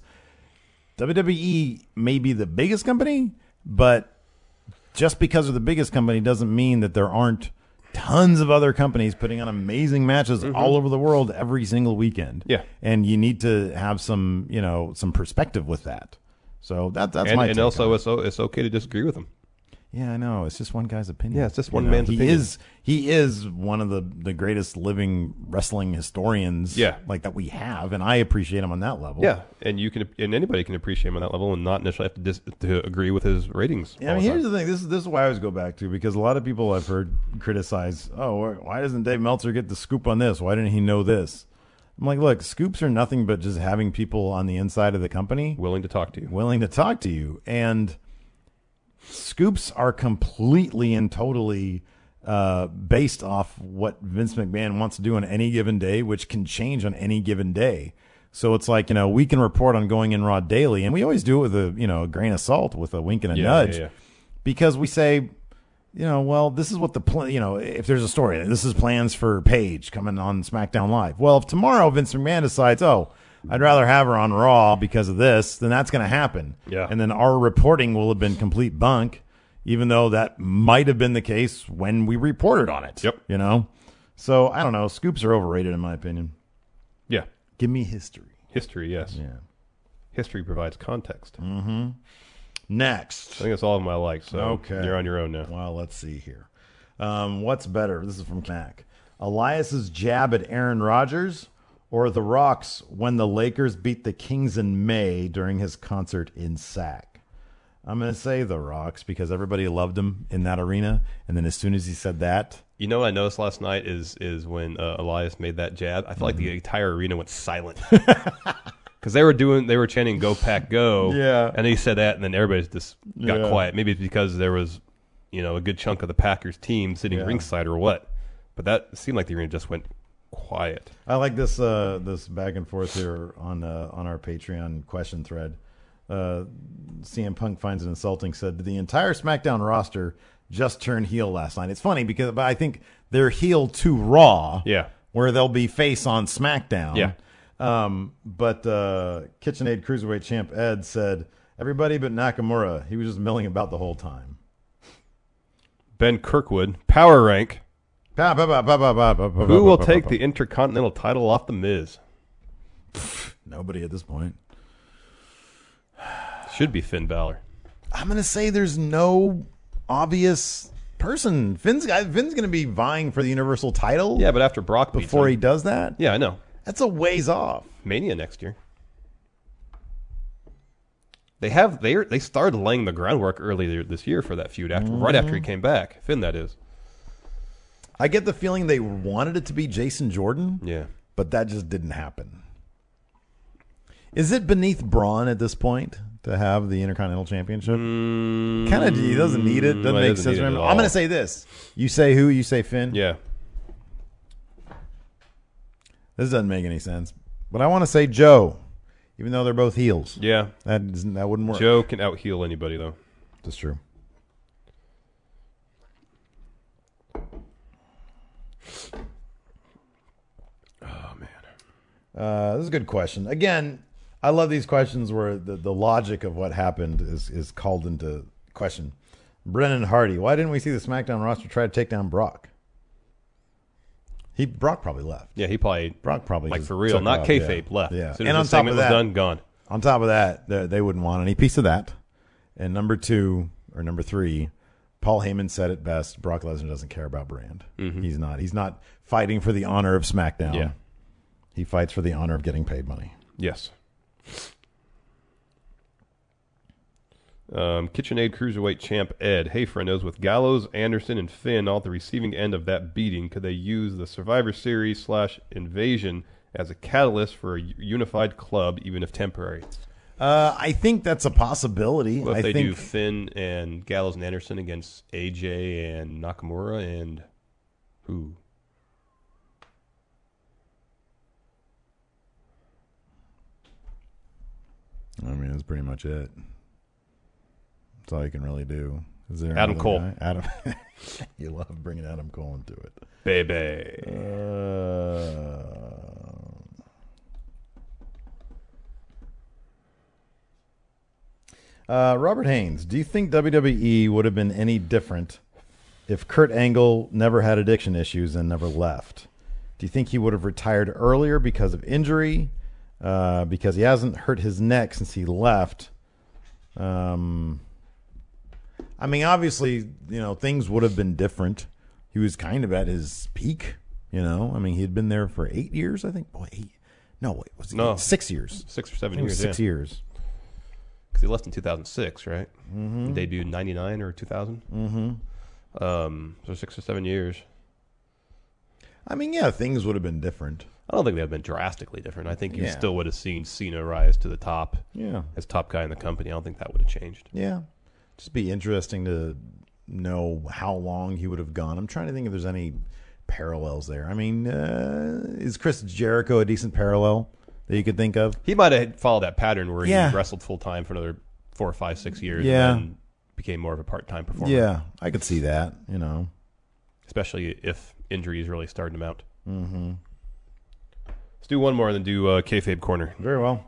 Speaker 1: WWE may be the biggest company, but just because they're the biggest company doesn't mean that there aren't tons of other companies putting on amazing matches all over the world every single weekend.
Speaker 3: Yeah.
Speaker 1: And you need to have some perspective with that. So that's my take.
Speaker 3: And also, it's okay to disagree with him.
Speaker 1: Yeah, I know. It's just one guy's opinion.
Speaker 3: Yeah, it's just one man's opinion.
Speaker 1: He is one of the greatest living wrestling historians like that we have, and I appreciate him on that level.
Speaker 3: Yeah, and anybody can appreciate him on that level and not necessarily have to agree with his ratings.
Speaker 1: Yeah, I mean, here's the thing. This is why I always go back to, because a lot of people I've heard criticize, why doesn't Dave Meltzer get the scoop on this? Why didn't he know this? I'm like, look, scoops are nothing but just having people on the inside of the company
Speaker 3: willing to talk to you. And scoops are completely and totally based off what Vince McMahon wants to do on any given day, which can change on any given day. So it's like, we can report on Going In Raw daily, and we always do it with a grain of salt, with a wink and a nudge, because we say, well, this is what the plan, if there's a story, this is plans for Paige coming on SmackDown Live. Well, if tomorrow Vince McMahon decides, I'd rather have her on Raw because of this, then that's going to happen. Yeah.
Speaker 1: And then our reporting will have been complete bunk, even though that might have been the case when we reported on it.
Speaker 3: Yep.
Speaker 1: So, I don't know. Scoops are overrated, in my opinion.
Speaker 3: Yeah.
Speaker 1: Give me history.
Speaker 3: History, yes.
Speaker 1: Yeah.
Speaker 3: History provides context.
Speaker 1: Mm-hmm. Next.
Speaker 3: I think that's all of them I like, so
Speaker 1: okay.
Speaker 3: You're on your own now.
Speaker 1: Well, let's see here. What's better? This is from Knack. Elias's jab at Aaron Rodgers, or The Rock's when the Lakers beat the Kings in May during his concert in Sac? I'm going to say The Rock's, because everybody loved him in that arena, and then as soon as he said that...
Speaker 3: You know what I noticed last night is when Elias made that jab? I felt like the entire arena went silent. Because they were chanting "Go Pack Go," and then he said that, and then everybody just got quiet. Maybe it's because there was, a good chunk of the Packers team sitting ringside or what. But that seemed like the arena just went quiet.
Speaker 1: I like this back and forth here on our Patreon question thread. CM Punk finds it insulting. Said the entire SmackDown roster just turned heel last night. It's funny but I think they're heel to Raw.
Speaker 3: Yeah,
Speaker 1: where they'll be face on SmackDown.
Speaker 3: Yeah.
Speaker 1: But KitchenAid Cruiserweight Champ Ed said, everybody but Nakamura. He was just milling about the whole time.
Speaker 3: Ben Kirkwood, Power Rank. Who will take the Intercontinental title off The Miz?
Speaker 1: Nobody at this point.
Speaker 3: Should be Finn Balor.
Speaker 1: I'm going to say there's no obvious person. Finn's going to be vying for the Universal title.
Speaker 3: Yeah, but after Brock beats
Speaker 1: before
Speaker 3: him.
Speaker 1: he does that?
Speaker 3: Yeah, I know.
Speaker 1: That's a ways off.
Speaker 3: Mania next year. They started laying the groundwork earlier this year for that feud right after he came back. Finn, that is.
Speaker 1: I get the feeling they wanted it to be Jason Jordan.
Speaker 3: Yeah.
Speaker 1: But that just didn't happen. Is it beneath Braun at this point to have the Intercontinental Championship? Kind of, he doesn't need it. Doesn't make sense for him. I'm going to say this. You say who? You say Finn?
Speaker 3: Yeah.
Speaker 1: This doesn't make any sense. But I want to say Joe, even though they're both heels.
Speaker 3: Yeah.
Speaker 1: That wouldn't work.
Speaker 3: Joe can out-heel anybody, though.
Speaker 1: That's true.
Speaker 3: Oh, man.
Speaker 1: This is a good question. Again, I love these questions where the logic of what happened is called into question. Brennan Hardy, why didn't we see the SmackDown roster try to take down Brock? Brock probably left.
Speaker 3: Yeah,
Speaker 1: Brock probably
Speaker 3: like
Speaker 1: just
Speaker 3: for real,
Speaker 1: took
Speaker 3: not
Speaker 1: off,
Speaker 3: kayfabe, left.
Speaker 1: Yeah.
Speaker 3: As soon
Speaker 1: And
Speaker 3: as
Speaker 1: on
Speaker 3: the
Speaker 1: top
Speaker 3: segment
Speaker 1: of
Speaker 3: was
Speaker 1: that,
Speaker 3: done, gone.
Speaker 1: On top of that, they wouldn't want any piece of that. And number 2 or number 3, Paul Heyman said it best. Brock Lesnar doesn't care about brand.
Speaker 3: Mm-hmm.
Speaker 1: He's not fighting for the honor of SmackDown.
Speaker 3: Yeah.
Speaker 1: He fights for the honor of getting paid money.
Speaker 3: Yes. KitchenAid Cruiserweight Champ Ed. Hey, friendos, with Gallows, Anderson, and Finn all at the receiving end of that beating, could they use the Survivor Series / Invasion as a catalyst for a unified club, even if temporary?
Speaker 1: I think that's a possibility.
Speaker 3: What if
Speaker 1: I
Speaker 3: they
Speaker 1: think
Speaker 3: do Finn and Gallows and Anderson against AJ and Nakamura and who?
Speaker 1: I mean, that's pretty much it. That's all you can really do. Is there
Speaker 3: Adam
Speaker 1: another
Speaker 3: Cole.
Speaker 1: guy? Adam, you love bringing Adam Cole into it,
Speaker 3: Baby.
Speaker 1: Robert Haynes, do you think WWE would have been any different if Kurt Angle never had addiction issues and never left? Do you think he would have retired earlier because of injury? Because he hasn't hurt his neck since he left. I mean, obviously, things would have been different. He was kind of at his peak, I mean, he had been there for 8 years, I think. Boy, was he?
Speaker 3: No.
Speaker 1: 6 years.
Speaker 3: 6 or 7
Speaker 1: I think it was
Speaker 3: years.
Speaker 1: 6 years.
Speaker 3: Because he left in 2006, right?
Speaker 1: Mm-hmm.
Speaker 3: Debuted in 99 or 2000.
Speaker 1: Mm-hmm.
Speaker 3: So 6 or 7 years.
Speaker 1: I mean, yeah, things would have been different.
Speaker 3: I don't think they would have been drastically different. I think you
Speaker 1: Yeah.
Speaker 3: still would have seen Cena rise to the top
Speaker 1: Yeah.
Speaker 3: as top guy in the company. I don't think that would have changed.
Speaker 1: Yeah. Just be interesting to know how long he would have gone. I'm trying to think if there's any parallels there. I mean, is Chris Jericho a decent parallel that you could think of?
Speaker 3: He might have followed that pattern where
Speaker 1: Yeah.
Speaker 3: he wrestled full time for another 4 or 5, 6 years
Speaker 1: Yeah.
Speaker 3: and then became more of a part-time performer.
Speaker 1: Yeah, I could see that,
Speaker 3: Especially if injuries really started to mount.
Speaker 1: Mm-hmm.
Speaker 3: Let's do one more and then do Kayfabe Corner.
Speaker 1: Very well.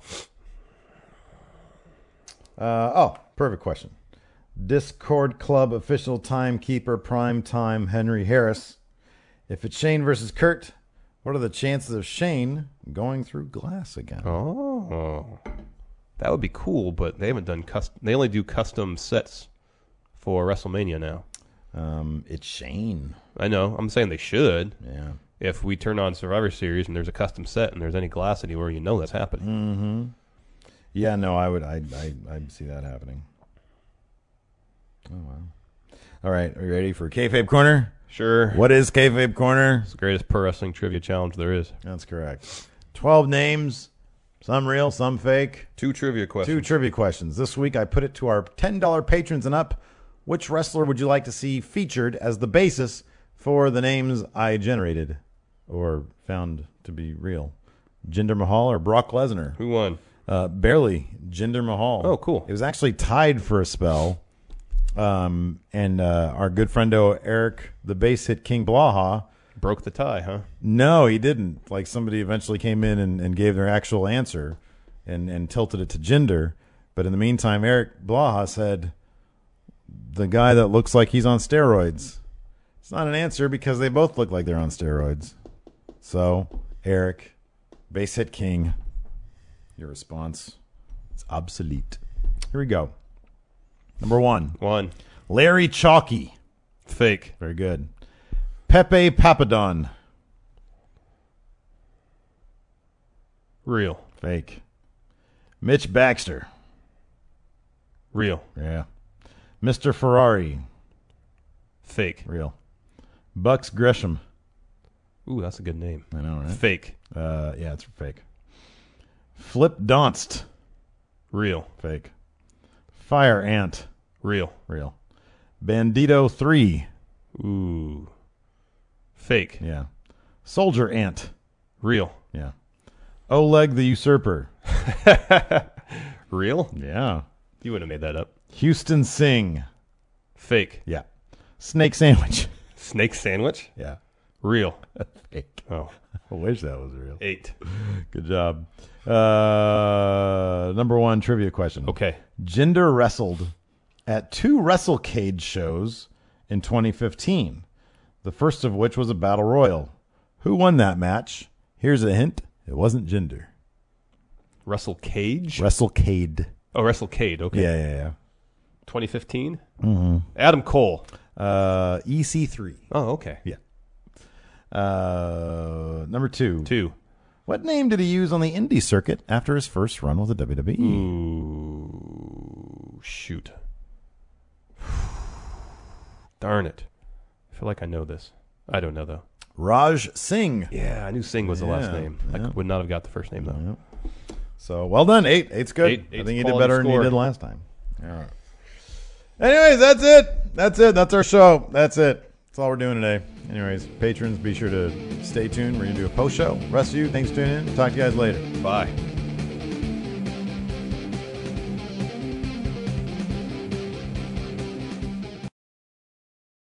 Speaker 1: Perfect question. Discord Club official timekeeper prime time Henry Harris. If it's Shane versus Kurt, what are the chances of Shane going through glass again?
Speaker 3: Oh, that would be cool, but they haven't done they only do custom sets for WrestleMania now.
Speaker 1: It's Shane.
Speaker 3: I know. I'm saying they should.
Speaker 1: Yeah.
Speaker 3: If we turn on Survivor Series and there's a custom set and there's any glass anywhere, that's happening.
Speaker 1: Mm-hmm. Yeah, no, I'd see that happening. Oh, wow. All right, are you ready for Kayfabe Corner?
Speaker 3: Sure.
Speaker 1: What is Kayfabe Corner?
Speaker 3: It's the greatest pro wrestling trivia challenge there is.
Speaker 1: That's correct. 12 names, some real, some fake.
Speaker 3: 2 trivia questions.
Speaker 1: 2 trivia questions. This week I put it to our $10 patrons and up. Which wrestler would you like to see featured as the basis for the names I generated or found to be real? Jinder Mahal or Brock Lesnar?
Speaker 3: Who won?
Speaker 1: Barely. Jinder Mahal.
Speaker 3: Oh, cool.
Speaker 1: It was actually tied for a spell. And our good friendo Eric, the base hit King Blaha.
Speaker 3: Broke the tie, huh?
Speaker 1: No, he didn't. Like somebody eventually came in and gave their actual answer and tilted it to Jinder. But in the meantime, Eric Blaha said, the guy that looks like he's on steroids. It's not an answer because they both look like they're on steroids. So, Eric, base hit king, your response is obsolete. Here we go. Number 1.
Speaker 3: 1.
Speaker 1: Larry Chalky.
Speaker 3: Fake.
Speaker 1: Very good. Pepe Papadon.
Speaker 3: Real.
Speaker 1: Fake. Mitch Baxter.
Speaker 3: Real.
Speaker 1: Yeah. Mr. Ferrari.
Speaker 3: Fake.
Speaker 1: Real. Bucks Gresham.
Speaker 3: Ooh, that's a good name.
Speaker 1: I know, right?
Speaker 3: Fake.
Speaker 1: Yeah, it's fake. Flip Donst.
Speaker 3: Real.
Speaker 1: Fake. Fire Ant.
Speaker 3: Real.
Speaker 1: Real. Bandito 3.
Speaker 3: Ooh. Fake.
Speaker 1: Yeah. Soldier Ant.
Speaker 3: Real.
Speaker 1: Yeah. Oleg the Usurper.
Speaker 3: Real?
Speaker 1: Yeah.
Speaker 3: You wouldn't have made that up.
Speaker 1: Houston Singh.
Speaker 3: Fake.
Speaker 1: Yeah. Snake Sandwich.
Speaker 3: Snake sandwich?
Speaker 1: Yeah.
Speaker 3: Real.
Speaker 1: Fake.
Speaker 3: Oh.
Speaker 1: I wish that was real.
Speaker 3: 8.
Speaker 1: Good job. Number 1 trivia question.
Speaker 3: Okay.
Speaker 1: Jinder wrestled at 2 WrestleCade shows in 2015. The first of which was a battle royal. Who won that match? Here's a hint. It wasn't Jinder.
Speaker 3: Russell Cage?
Speaker 1: WrestleCade.
Speaker 3: Oh, WrestleCade. Okay.
Speaker 1: Yeah.
Speaker 3: 2015? Mm-hmm. Adam Cole.
Speaker 1: EC3.
Speaker 3: Oh, okay.
Speaker 1: Yeah. Number 2.
Speaker 3: 2.
Speaker 1: What name did he use on the indie circuit after his first run with the WWE?
Speaker 3: Ooh, shoot. Darn it. I feel like I know this. I don't know, though.
Speaker 1: Raj Singh.
Speaker 3: Yeah, I knew Singh was the last name. I would not have got the first name, though.
Speaker 1: Yeah. So, well done. 8. 8's good.
Speaker 3: 8's
Speaker 1: I think you did
Speaker 3: quality
Speaker 1: better than you
Speaker 3: score.
Speaker 1: did last time. All right. Anyways, that's it. That's our show. That's it. That's all we're doing today. Anyways, patrons, be sure to stay tuned. We're going to do a post show. Rest of you, thanks for tuning in. Talk to you guys later.
Speaker 3: Bye.